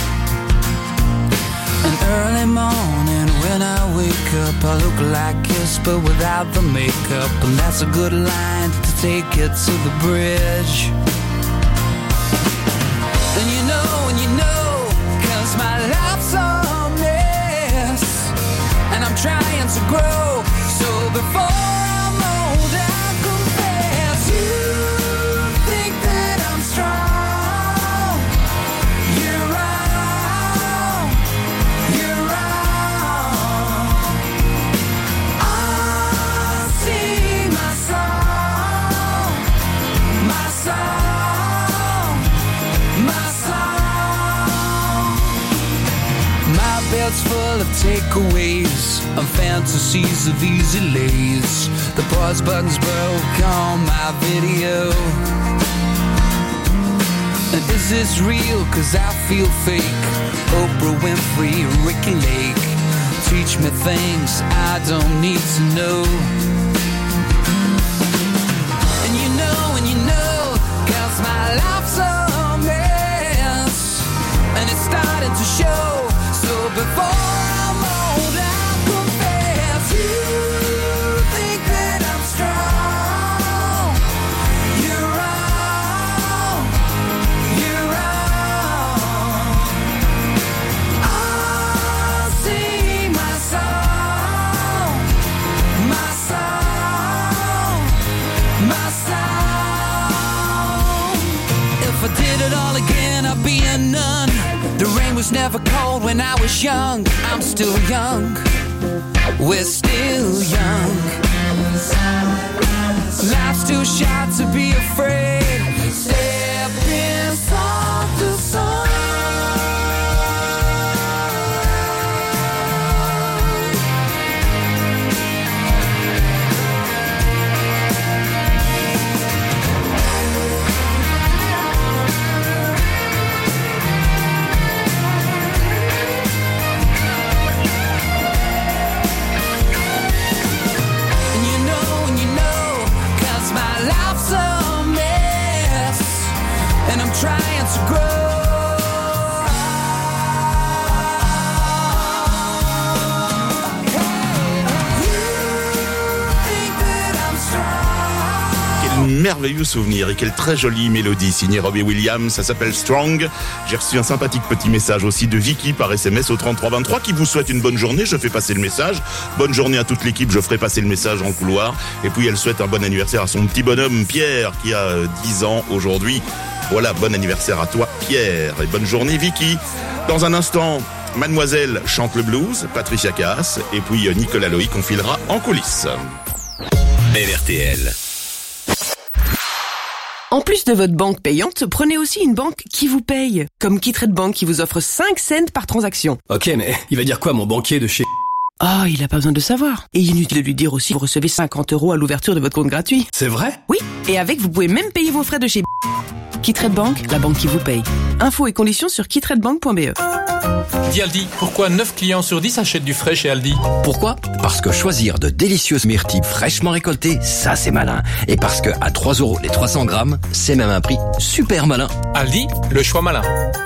An early morning when I wake up I look like Kiss but without the makeup. And that's a good line to take it to the bridge. And you know, and you know, cause my life's a mess. And I'm trying to grow. So before I'm old, I confess you think that I'm strong. You're wrong, you're wrong. I sing my song, my song, my song. My belt's full of takeaways and fantasies of easy lays. The pause button's broke on my video. And is this real? Cause I feel fake. Oprah Winfrey, Ricky Lake. Teach me things I don't need to know. And you know, and you know, cause my life's a mess. And it's starting to show. So before I'm old, I confess you think that I'm strong. You're wrong, you're wrong. I sing my song, my song, my song. If I did it all again, I'd be a nun. The rain was never cold when I was young. I'm still young. We're still young. Life's too short to be afraid. Step inside the sun. Trying to grow. Quel merveilleux souvenir et quelle très jolie mélodie signée Robbie Williams, ça s'appelle Strong. J'ai reçu un sympathique petit message aussi de Vicky par S M S au trente-trois vingt-trois qui vous souhaite une bonne journée, je fais passer le message. Bonne journée à toute l'équipe, je ferai passer le message en couloir. Et puis elle souhaite un bon anniversaire à son petit bonhomme Pierre qui a dix ans aujourd'hui. Voilà, bon anniversaire à toi Pierre et bonne journée Vicky. Dans un instant, Mademoiselle chante le blues, Patricia Cass et puis Nicolas Loïc, on filera en coulisses. Bel R T L. En plus de votre banque payante, prenez aussi une banque qui vous paye, comme KeyTrade Bank qui vous offre cinq cents par transaction. Ok, mais il va dire quoi mon banquier de chez... Ah, oh, il a pas besoin de savoir. Et inutile de lui dire aussi que vous recevez cinquante euros à l'ouverture de votre compte gratuit. C'est vrai? Oui, et avec vous pouvez même payer vos frais de chez... KeyTrade Bank, la banque qui vous paye. Infos et conditions sur keytradebank point b e. Dis Aldi, pourquoi neuf clients sur dix achètent du frais chez Aldi? Pourquoi? Parce que choisir de délicieuses myrtilles fraîchement récoltées, ça c'est malin. Et parce que à trois euros les trois cents grammes, c'est même un prix super malin. Aldi, le choix malin.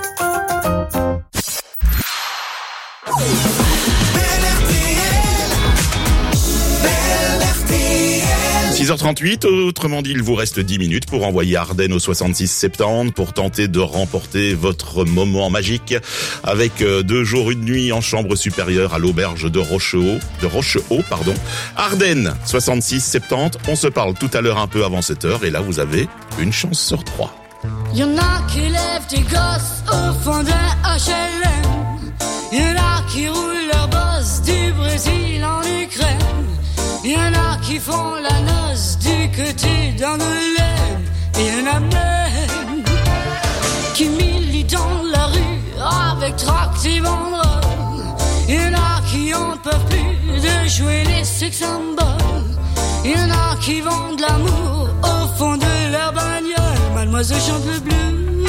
six heures trente-huit, autrement dit, il vous reste dix minutes pour envoyer Ardennes au soixante-six soixante-dix pour tenter de remporter votre moment magique avec deux jours, une nuit en chambre supérieure à l'auberge de Rochehaut, de Rochehaut, pardon. Ardennes, soixante-six soixante-dix, on se parle tout à l'heure un peu avant sept heures et là vous avez une chance sur trois. Y'en a qui lèvent des gosses au fond d'un H L M. Y'en a qui roulent leur boss du Brésil en Ukraine. Y'en a qui font la noce du côté d'Angoulême. Et y'en a même qui militent dans la rue avec tract et banderoles. Y'en a qui en peuvent plus de jouer les sex symboles. Y'en a qui vendent l'amour au fond de leur bagnole. Mademoiselle chante le blues.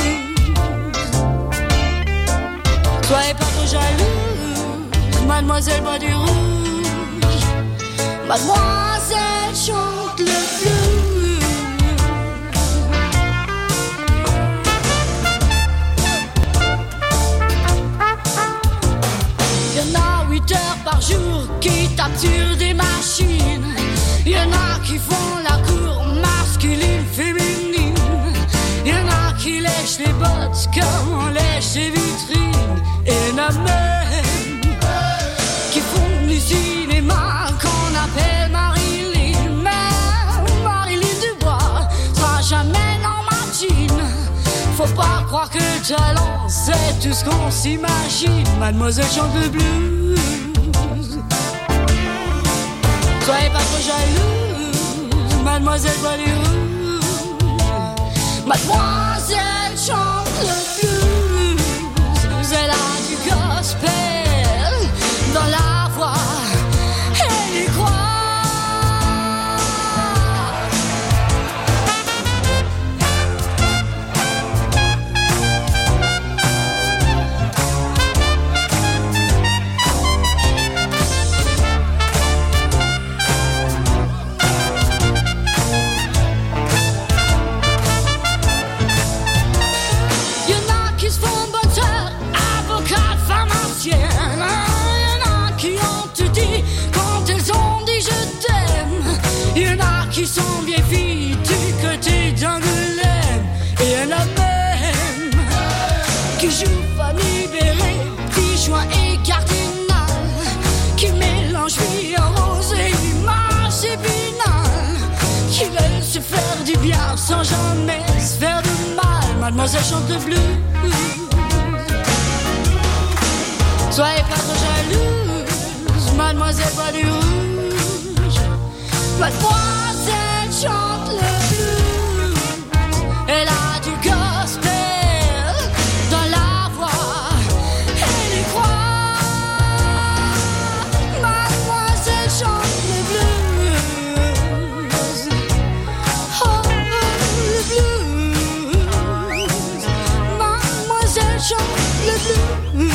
Soyez pas trop jalouse, mademoiselle boit du rouge. Mademoiselle chante le blues. Y'en a huit heures par jour qui tapent sur des machines. Y'en a qui font la cour masculine, féminine. Y'en a qui lèchent les bottes comme on lèche les vitrines. Et y'en a même qui font du cinéma qu'on appelle Marilyn. Mais Marilyn Dubois sera jamais dans ma jean. Faut pas croire que le talent c'est tout ce qu'on s'imagine. Mademoiselle chante le blues. Soyez pas trop jalouse, mademoiselle boit du rouge. Mademoiselle chante le blues. Elle a du gospel dans la voix. Elle y croit. Qui sont vieilles filles du côté d'Angoulême. Et y'en a même qui jouent Fanny Béré, Pichoin et Cardinal, qui mélangent vie en rose et image épinal, qui veulent se faire du bien sans jamais se faire de mal. Mademoiselle chante le blues. Soyez pas trop jalouse, mademoiselle boit du rouge. Mademoiselle chante le blues. Elle a du gospel dans la voix. Elle y croit. Mademoiselle chante le blues. Oh, le blues. Mademoiselle chante le blues.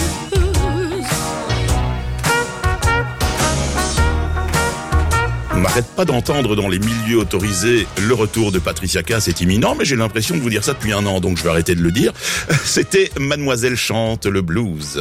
On n'arrête pas d'entendre dans les milieux autorisés le retour de Patricia Cass est imminent, mais j'ai l'impression de vous dire ça depuis un an, donc je vais arrêter de le dire. C'était Mademoiselle chante le blues.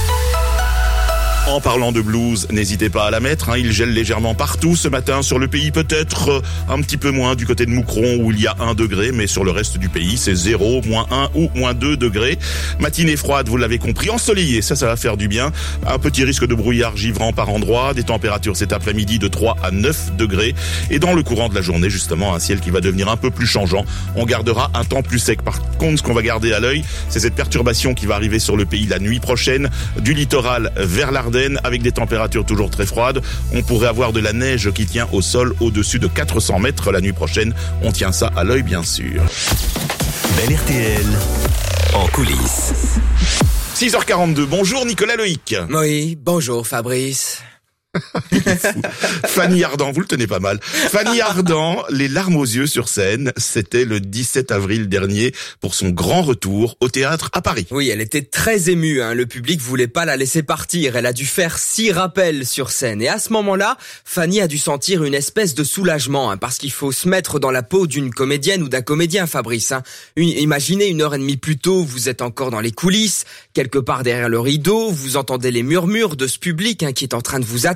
En parlant de blues, n'hésitez pas à la mettre, hein, il gèle légèrement partout ce matin, sur le pays peut-être euh, un petit peu moins du côté de Moucron où il y a un degré, mais sur le reste du pays c'est zéro, moins un ou moins deux degrés. Matinée froide, vous l'avez compris, ensoleillée, ça ça va faire du bien. Un petit risque de brouillard givrant par endroit, des températures cet après-midi de trois à neuf degrés. Et dans le courant de la journée, justement, un ciel qui va devenir un peu plus changeant. On gardera un temps plus sec. Par contre, ce qu'on va garder à l'œil, c'est cette perturbation qui va arriver sur le pays la nuit prochaine, du littoral vers l'Ardenne, avec des températures toujours très froides. On pourrait avoir de la neige qui tient au sol au-dessus de quatre cents mètres la nuit prochaine. On tient ça à l'œil, bien sûr. Belle R T L, en coulisses. six heures quarante-deux, bonjour Nicolas Loïc. Oui, bonjour Fabrice. Fanny Ardant, vous le tenez pas mal. Fanny Ardant, les larmes aux yeux sur scène, c'était le dix-sept avril dernier pour son grand retour au théâtre à Paris. Oui, elle était très émue, hein. Le public voulait pas la laisser partir. Elle a dû faire six rappels sur scène. Et à ce moment-là, Fanny a dû sentir une espèce de soulagement, hein, parce qu'il faut se mettre dans la peau d'une comédienne ou d'un comédien, Fabrice. Hein. Une, imaginez une heure et demie plus tôt, vous êtes encore dans les coulisses, quelque part derrière le rideau, vous entendez les murmures de ce public hein, qui est en train de vous attendre.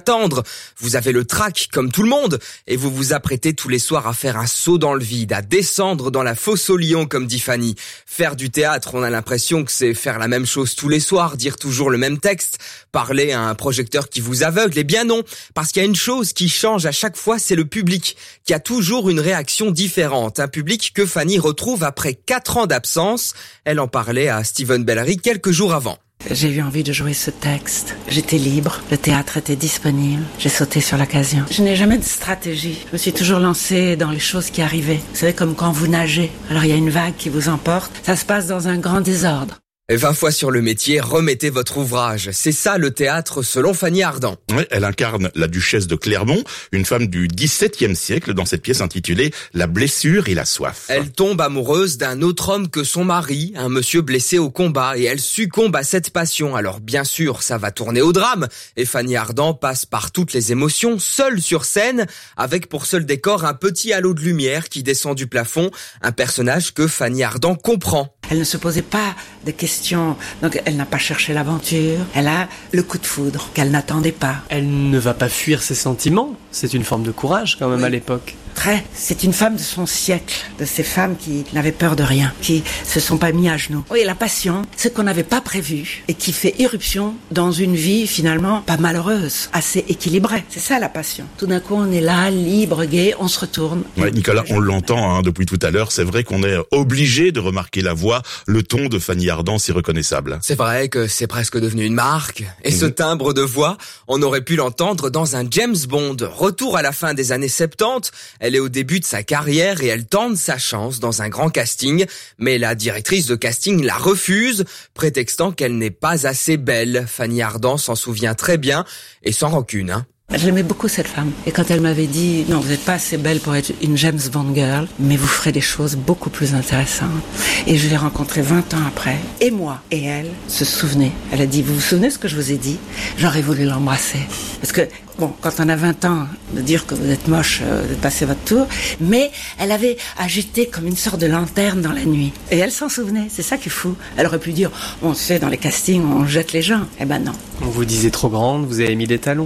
attendre. Vous avez le trac, comme tout le monde, et vous vous apprêtez tous les soirs à faire un saut dans le vide, à descendre dans la fosse au lion, comme dit Fanny. Faire du théâtre, on a l'impression que c'est faire la même chose tous les soirs, dire toujours le même texte, parler à un projecteur qui vous aveugle. Eh bien non, parce qu'il y a une chose qui change à chaque fois, c'est le public, qui a toujours une réaction différente. Un public que Fanny retrouve après quatre ans d'absence. Elle en parlait à Steven Bellery quelques jours avant. J'ai eu envie de jouer ce texte. J'étais libre, le théâtre était disponible. J'ai sauté sur l'occasion. Je n'ai jamais de stratégie. Je me suis toujours lancée dans les choses qui arrivaient. Vous savez, comme quand vous nagez. Alors il y a une vague qui vous emporte. Ça se passe dans un grand désordre. vingt fois sur le métier, remettez votre ouvrage. C'est ça le théâtre selon Fanny Ardant. Ouais, elle incarne la duchesse de Clermont, une femme du dix-septième siècle dans cette pièce intitulée La blessure et la soif. Elle tombe amoureuse d'un autre homme que son mari, un monsieur blessé au combat, et elle succombe à cette passion. Alors bien sûr, ça va tourner au drame, et Fanny Ardant passe par toutes les émotions, seule sur scène, avec pour seul décor un petit halo de lumière qui descend du plafond, un personnage que Fanny Ardant comprend. Elle ne se posait pas de questions, donc elle n'a pas cherché l'aventure, elle a le coup de foudre qu'elle n'attendait pas. Elle ne va pas fuir ses sentiments, c'est une forme de courage quand même oui. à l'époque. Très, c'est une femme de son siècle, de ces femmes qui n'avaient peur de rien, qui se sont pas mis à genoux. Oui, la passion, ce qu'on n'avait pas prévu et qui fait irruption dans une vie finalement pas malheureuse, assez équilibrée. C'est ça la passion. Tout d'un coup, on est là, libre, gai, on se retourne. Ouais, Nicolas, on l'entend hein, depuis tout à l'heure, c'est vrai qu'on est obligé de remarquer la voix, le ton de Fanny Ardant, c'est reconnaissable. C'est vrai que c'est presque devenu une marque. Et mmh. ce timbre de voix, on aurait pu l'entendre dans un James Bond. Retour à la fin des années soixante-dix, elle est au début de sa carrière et elle tente sa chance dans un grand casting. Mais la directrice de casting la refuse, prétextant qu'elle n'est pas assez belle. Fanny Ardant s'en souvient très bien et sans rancune, hein. Je l'aimais beaucoup cette femme. Et quand elle m'avait dit, non, vous n'êtes pas assez belle pour être une James Bond girl, mais vous ferez des choses beaucoup plus intéressantes. Et je l'ai rencontrée vingt ans après. Et moi et elle se souvenaient. Elle a dit, vous vous souvenez ce que je vous ai dit? J'aurais voulu l'embrasser. Parce que, bon, quand on a vingt ans, de dire que vous êtes moche, euh, de passer votre tour, mais elle avait agité comme une sorte de lanterne dans la nuit. Et elle s'en souvenait, c'est ça qui est fou. Elle aurait pu dire, on sait, dans les castings, on jette les gens. Eh ben non. On vous disait trop grande, vous avez mis des talons.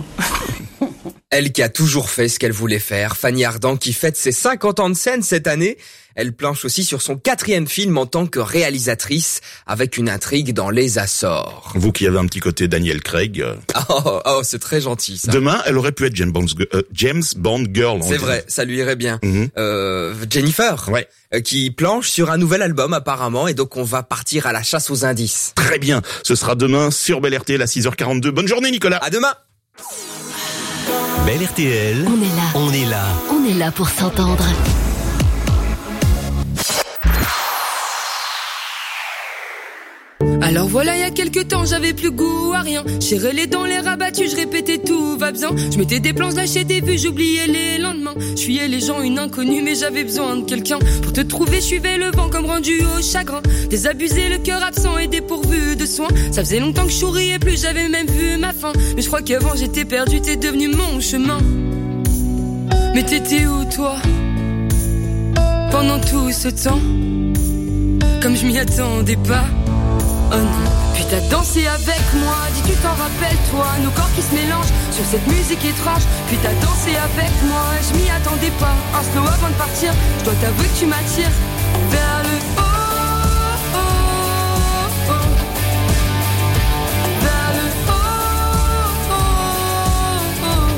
Elle qui a toujours fait ce qu'elle voulait faire, Fanny Ardant qui fête ses cinquante ans de scène cette année. Elle planche aussi sur son quatrième film en tant que réalisatrice, avec une intrigue dans les Açores. Vous qui avez un petit côté Daniel Craig. Oh, oh c'est très gentil ça. Demain, elle aurait pu être James Bond, euh, James Bond Girl. C'est vrai, ça lui irait bien. Mm-hmm. Euh, Jennifer, ouais. euh, qui planche sur un nouvel album apparemment, et donc on va partir à la chasse aux indices. Très bien, ce sera demain sur Bel R T L à six heures quarante-deux. Bonne journée Nicolas. À demain. Bel R T L, on est là. On est là. On est là pour s'entendre. Alors voilà, il y a quelques temps, j'avais plus goût à rien. J'ai les dents, les rabattus, je répétais tout va bien. Je mettais des plans, lâchais des vues, j'oubliais les lendemains. Je fuyais les gens, une inconnue, mais j'avais besoin de quelqu'un. Pour te trouver, je suivais le vent comme rendu au chagrin. Désabusé, le cœur absent et dépourvu de soins. Ça faisait longtemps que je souriais plus, j'avais même vu ma fin. Mais je crois qu'avant j'étais perdu, t'es devenu mon chemin. Mais t'étais où toi? Pendant tout ce temps, comme je m'y attendais pas. Oh non, puis t'as dansé avec moi, dis tu t'en rappelles toi, nos corps qui se mélangent sur cette musique étrange. Puis t'as dansé avec moi, je m'y attendais pas. Un slow avant de partir, je dois t'avouer que tu m'attires vers le haut, oh, oh, oh. Vers le haut, oh, oh.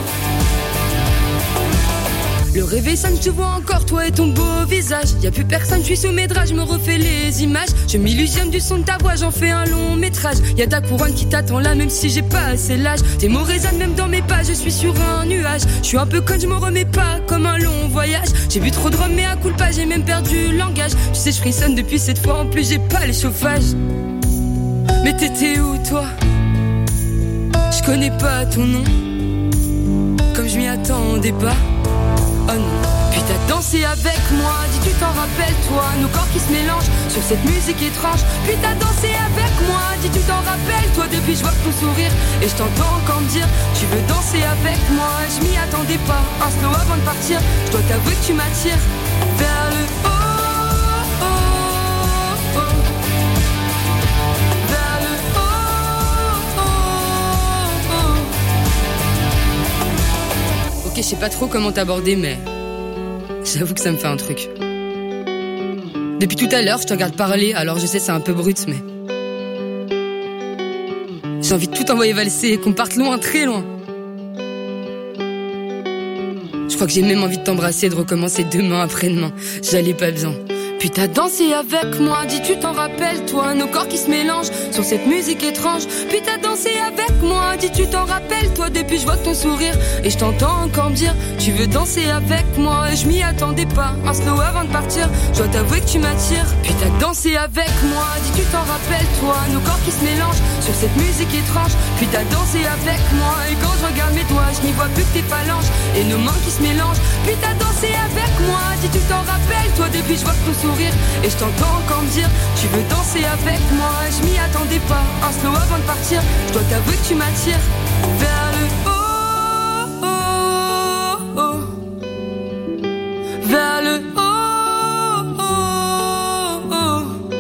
Le réveil sonne, je te vois encore, toi et ton beau visage. Y'a plus personne, je suis sous mes draps, je me refais les images. Je m'illusionne du son de ta voix, j'en fais un long métrage. Y'a ta couronne qui t'attend là, même si j'ai pas assez l'âge. Tes mots résonnent même dans mes pas, je suis sur un nuage. Je suis un peu conne, je me remets pas, comme un long voyage. J'ai bu trop de rhum, mais à coup de pas, j'ai même perdu le langage. Tu sais, je frissonne depuis cette fois, en plus j'ai pas les chauffages. Mais t'étais où toi? Je connais pas ton nom, comme je m'y attendais pas. Oh non. Puis t'as dansé avec moi, dis tu t'en rappelles toi, nos corps qui se mélangent sur cette musique étrange. Puis t'as dansé avec moi, dis tu t'en rappelles toi, depuis je vois ton sourire et je t'entends encore me dire tu veux danser avec moi, je m'y attendais pas. Un slow avant de partir, je dois t'avouer que tu m'attires vers le haut, oh, oh, oh. Vers le haut, oh, oh. sais pas trop comment t'aborder, mais j'avoue que ça me fait un truc. Depuis tout à l'heure, je te regarde parler, alors je sais c'est un peu brut, mais j'ai envie de tout envoyer valser et qu'on parte loin, très loin. Je crois que j'ai même envie de t'embrasser et de recommencer demain après-demain. J'allais pas bien. Puis t'as dansé avec moi, dis tu t'en rappelles toi, nos corps qui se mélangent sur cette musique étrange. Puis t'as dansé avec moi, dis tu t'en rappelles toi, depuis je vois ton sourire et je t'entends encore me dire tu veux danser avec moi. Et je m'y attendais pas, un slow avant de partir, je dois t'avouer que tu m'attires. Puis t'as dansé avec moi, dis tu t'en rappelles toi, nos corps qui se mélangent sur cette musique étrange. Puis t'as dansé avec moi et quand je regarde mes doigts, je n'y vois plus que tes phalanges et nos mains qui se mélangent. Puis t'as dansé avec moi, dis tu t'en rappelles toi, depuis je vois ton sourire et je t'entends encore me dire tu veux danser avec moi. Je m'y attendais pas, un slow avant de partir, je dois t'avouer que tu m'attires vers le haut, oh, oh, vers le haut, oh, oh.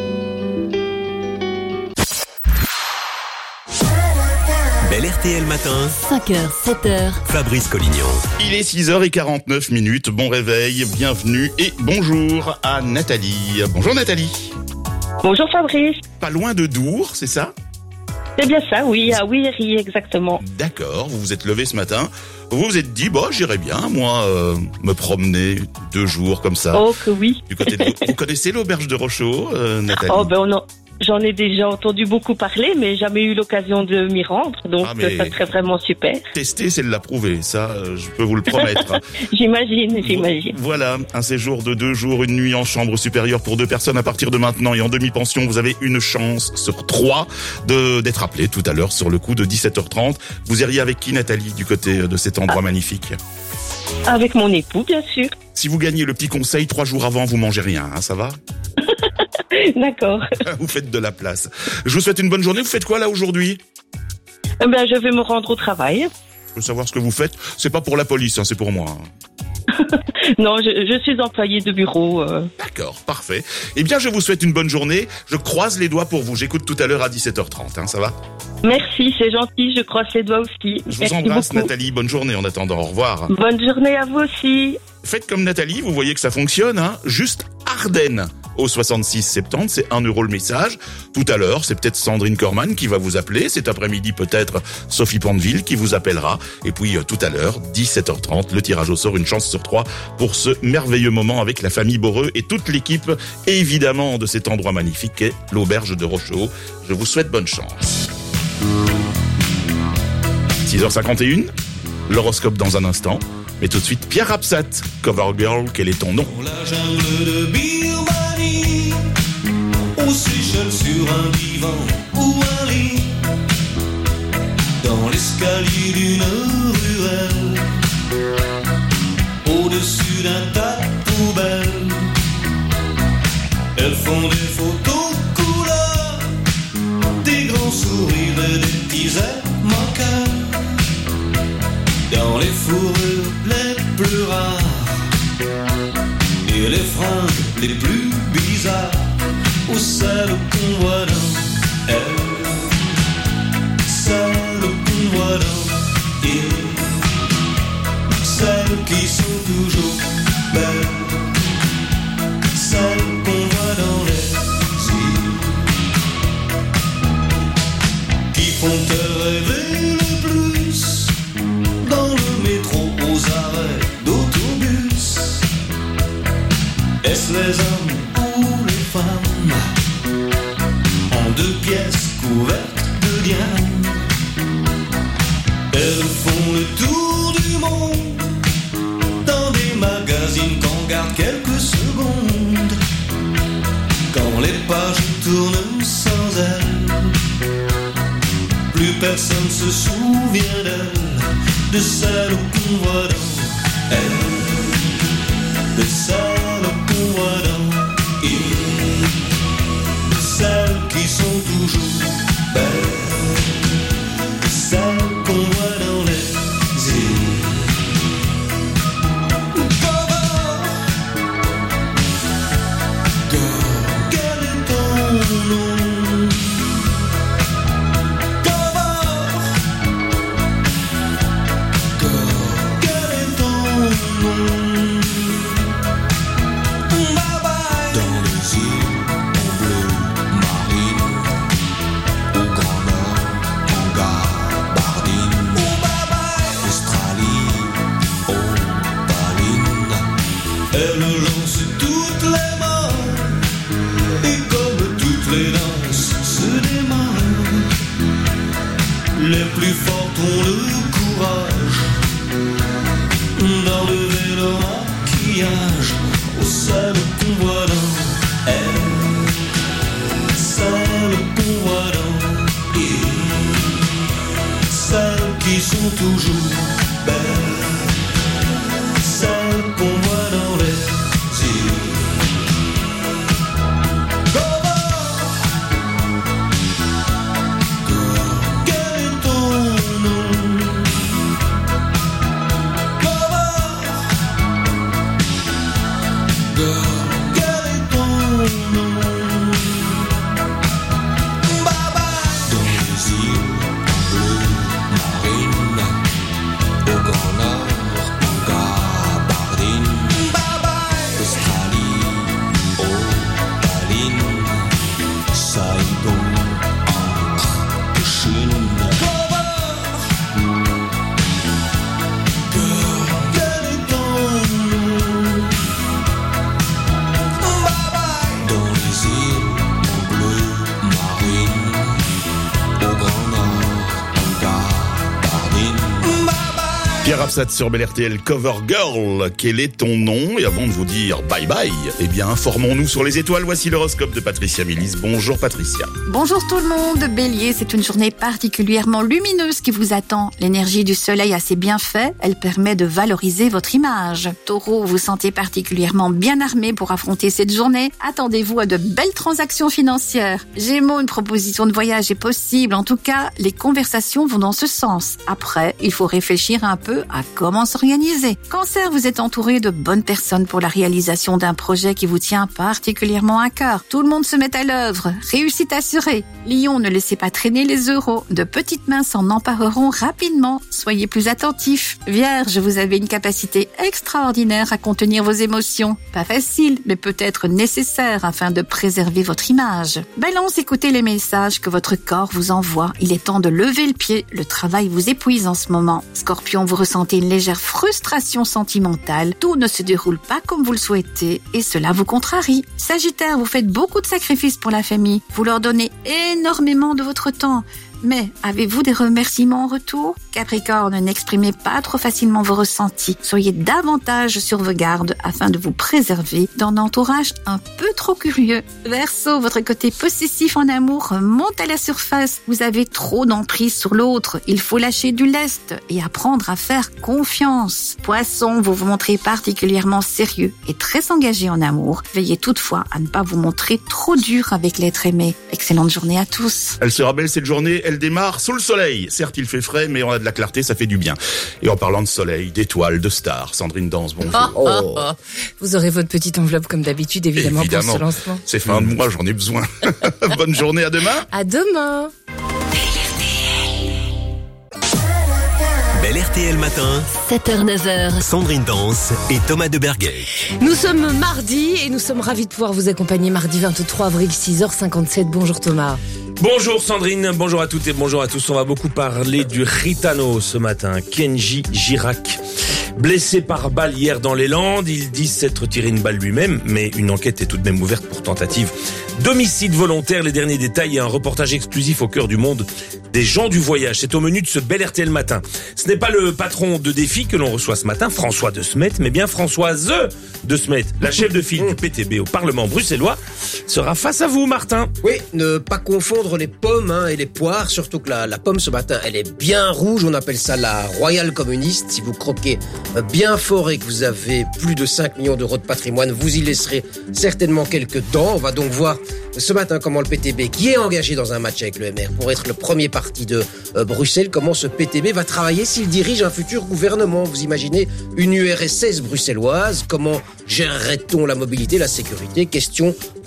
Bel R T L matin. cinq heures, sept heures. Fabrice Collignon. Il est six heures quarante-neuf minutes. Bon réveil, bienvenue et bonjour à Nathalie. Bonjour Nathalie. Bonjour Fabrice. Pas loin de Dour, c'est ça ? C'est bien ça, oui, à Ouillery, exactement. D'accord, vous vous êtes levé ce matin. Vous vous êtes dit, bon, j'irai bien, moi, euh, me promener deux jours comme ça. Oh que oui. Du côté de... Vous connaissez l'auberge de Rocheau, euh, Nathalie ? Oh ben on en... J'en ai déjà entendu beaucoup parler, mais jamais eu l'occasion de m'y rendre, donc ah, ça serait vraiment super. Tester, c'est de l'approuver, ça, je peux vous le promettre. J'imagine, j'imagine. Voilà, un séjour de deux jours, une nuit en chambre supérieure pour deux personnes à partir de maintenant et en demi-pension. Vous avez une chance sur trois de d'être appelé tout à l'heure sur le coup de dix-sept heures trente. Vous iriez avec qui, Nathalie, du côté de cet endroit ah. magnifique ? Avec mon époux, bien sûr. Si vous gagnez le petit conseil, trois jours avant, vous mangez rien, hein, ça va ? D'accord. Vous faites de la place. Je vous souhaite une bonne journée. Vous faites quoi là aujourd'hui ? Eh ben, je vais me rendre au travail. Je veux savoir ce que vous faites. C'est pas pour la police, hein, c'est pour moi. Non, je, je suis employé de bureau. Euh... D'accord, parfait. Eh bien, je vous souhaite une bonne journée. Je croise les doigts pour vous. J'écoute tout à l'heure à dix-sept heures trente, hein, ça va ? Merci, c'est gentil. Je croise les doigts aussi. Je vous Merci embrasse, beaucoup. Nathalie. Bonne journée en attendant. Au revoir. Bonne journée à vous aussi. Faites comme Nathalie, vous voyez que ça fonctionne, hein. Juste Ardennes au soixante-six soixante-dix, c'est un euro le message. Tout à l'heure, c'est peut-être Sandrine Corman qui va vous appeler. Cet après-midi, peut-être Sophie Pandeville qui vous appellera. Et puis, euh, tout à l'heure, dix-sept heures trente, le tirage au sort, une chance sur trois pour ce merveilleux moment avec la famille Boreux et toute l'équipe, évidemment, de cet endroit magnifique qu'est l'auberge de Rocheau. Je vous souhaite bonne chance. six heures cinquante et une, l'horoscope dans un instant. Mais tout de suite, Pierre Rapsat, Cover Girl, quel est ton nom ? Dans la jungle de Birmanie, aux Seychelles sur un divan ou un lit, dans l'escalier d'une ruelle, au-dessus d'un tas de poubelles, elles font des photos couleurs, des grands sourires et des petits airs moqueurs. Dans les fourrures les plus rares et les fringues les plus bizarres, ou celles qu'on voit dans elle, celles qu'on voit dans il, celles qui sont toujours belles, celles qu'on voit dans les îles, qui font te rêver le plus. Dans le métro, aux arrêts d'autobus, est-ce les hommes ou les femmes, en deux pièces couvertes de diamants? Elles font le tour du monde, dans des magazines qu'on garde quelques secondes, quand les pages tournent sans elles, plus personne se souvient d'elles. De celles qu'on voit dans elle, de celles qu'on voit dans il, de celles qui sont toujours belles, de celles qu'on voit dans les îles. Cover, quel est ton nom? Quel est ton en bleu marine, au Grand Nord, en gabardine, Australie, opaline. Elle lance toutes les mains, et comme toutes les danses se démarrent, les plus fortes ont le courage d'enlever leur maquillage aux celles qu'on voit dans elles, celles qu'on voit dans et celles qui sont toujours belles, celles qu'on voit dans les yeux. Quel est ton nom? Quel est ton nom? Dans les îles en bleu marine, au Grand Nord, en gabardine, Australie, opaline, Saigon, en Chine. Quel est ton nom? Dans les îles en bleu marine, au Grand Nord, en gabardine. Pierre Absat sur Bel R T L, Cover Girl, quel est ton nom? Et avant de vous dire bye bye, eh bien informons-nous sur les étoiles. Voici l'horoscope de Patricia Mélis. Bonjour Patricia. Bonjour tout le monde, Bélier, c'est une journée particulièrement lumineuse qui vous attend. L'énergie du soleil a ses bienfaits, elle permet de valoriser votre image. Taureau, vous sentez particulièrement bien armé pour affronter cette journée. Attendez-vous à de belles transactions financières. Gémeaux, une proposition de voyage est possible, en tout cas, les conversations vont dans ce sens. Après, il faut réfléchir un peu à comment s'organiser. Cancer, vous êtes entouré de bonnes personnes pour la réalisation d'un projet qui vous tient particulièrement à cœur. Tout le monde se met à l'œuvre, réussite assurée. Lion, ne laissez pas traîner les euros. De petites mains s'en empareront rapidement. Soyez plus attentifs. Vierge, vous avez une capacité extraordinaire à contenir vos émotions. Pas facile, mais peut-être nécessaire afin de préserver votre image. Balance, écoutez les messages que votre corps vous envoie. Il est temps de lever le pied. Le travail vous épuise en ce moment. Scorpion, vous ressentez une légère frustration sentimentale. Tout ne se déroule pas comme vous le souhaitez et cela vous contrarie. Sagittaire, vous faites beaucoup de sacrifices pour la famille. Vous leur donnez énormément de votre temps. Mais avez-vous des remerciements en retour? Capricorne, n'exprimez pas trop facilement vos ressentis. Soyez davantage sur vos gardes afin de vous préserver d'un entourage un peu trop curieux. Verseau, votre côté possessif en amour monte à la surface. Vous avez trop d'emprise sur l'autre. Il faut lâcher du lest et apprendre à faire confiance. Poisson, vous vous montrez particulièrement sérieux et très engagé en amour. Veillez toutefois à ne pas vous montrer trop dur avec l'être aimé. Excellente journée à tous. Elle sera belle cette journée. Elle démarre sous le soleil. Certes, il fait frais, mais on a de la clarté, ça fait du bien. Et en parlant de soleil, d'étoiles, de stars, Sandrine Danse, bonjour. Oh, oh, oh. Vous aurez votre petite enveloppe comme d'habitude, évidemment, évidemment, pour ce lancement. C'est fin de mois, j'en ai besoin. Bonne journée, à demain. À demain. Bel R T L matin, sept heures neuf heures. Sandrine Danse et Thomas de Berguet. Nous sommes mardi et nous sommes ravis de pouvoir vous accompagner mardi vingt-trois avril, six heures cinquante-sept. Bonjour Thomas. Bonjour Sandrine, bonjour à toutes et bonjour à tous. On va beaucoup parler du Ritano ce matin. Kenji Girac, blessé par balle hier dans les Landes. Il dit s'être tiré une balle lui-même, mais une enquête est tout de même ouverte pour tentative d'homicide volontaire. Les derniers détails et un reportage exclusif au cœur du monde des gens du voyage. C'est au menu de ce Bel R T L matin. Ce n'est pas le patron de Défi que l'on reçoit ce matin, François de Smet, mais bien Françoise de Smet, la chef de file du P T B au Parlement bruxellois, sera face à vous, Martin. Oui, ne pas confondre les pommes hein, et les poires, surtout que la, la pomme ce matin, elle est bien rouge, on appelle ça la royale communiste. Si vous croquez bien fort et que vous avez plus de cinq millions d'euros de patrimoine, vous y laisserez certainement quelques dents. On va donc voir ce matin comment le P T B, qui est engagé dans un match avec le M R pour être le premier parti de euh, Bruxelles, comment ce P T B va travailler s'il dirige un futur gouvernement. Vous imaginez une U R S S bruxelloise, comment gérerait-on la mobilité, la sécurité? Question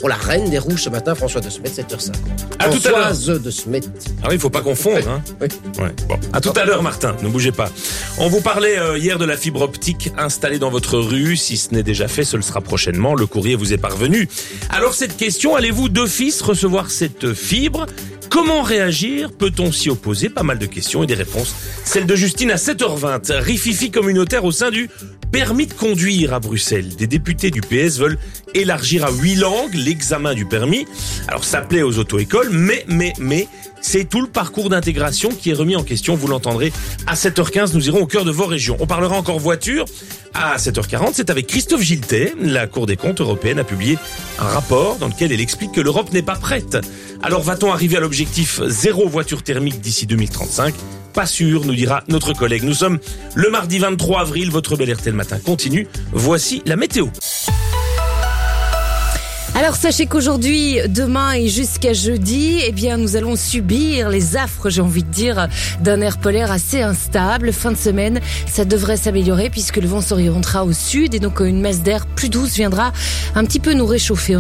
pour la reine des rouges ce matin, François de Smet, sept heures cinquante. À tout à l'heure. Françoise de Smet. Ah oui, il faut pas confondre. Hein. Oui. Ouais. Bon. À tout à l'heure, Martin. Ne bougez pas. On vous parlait euh, hier de la fibre optique installée dans votre rue. Si ce n'est déjà fait, ce le sera prochainement. Le courrier vous est parvenu. Alors cette question, allez-vous d'office recevoir cette fibre ? Comment réagir ? Peut-on s'y opposer ? Pas mal de questions et des réponses. Celle de Justine à sept heures vingt. Rififi communautaire au sein du permis de conduire à Bruxelles. Des députés du P S veulent élargir à huit langues l'examen du permis. Alors ça plaît aux auto-écoles, mais, mais, mais, c'est tout le parcours d'intégration qui est remis en question. Vous l'entendrez à sept heures quinze. Nous irons au cœur de vos régions. On parlera encore voiture. À sept heures quarante, c'est avec Christophe Giltet. La Cour des comptes européenne a publié un rapport dans lequel elle explique que l'Europe n'est pas prête. Alors va-t-on arriver à l'objectif zéro voiture thermique d'ici deux mille trente-cinq ? Pas sûr, nous dira notre collègue. Nous sommes le mardi vingt-trois avril. Votre Bel R T le matin continue. Voici la météo. Alors sachez qu'aujourd'hui, demain et jusqu'à jeudi, eh bien nous allons subir les affres, j'ai envie de dire, d'un air polaire assez instable. Fin de semaine, ça devrait s'améliorer puisque le vent s'orientera au sud et donc une masse d'air plus douce viendra un petit peu nous réchauffer.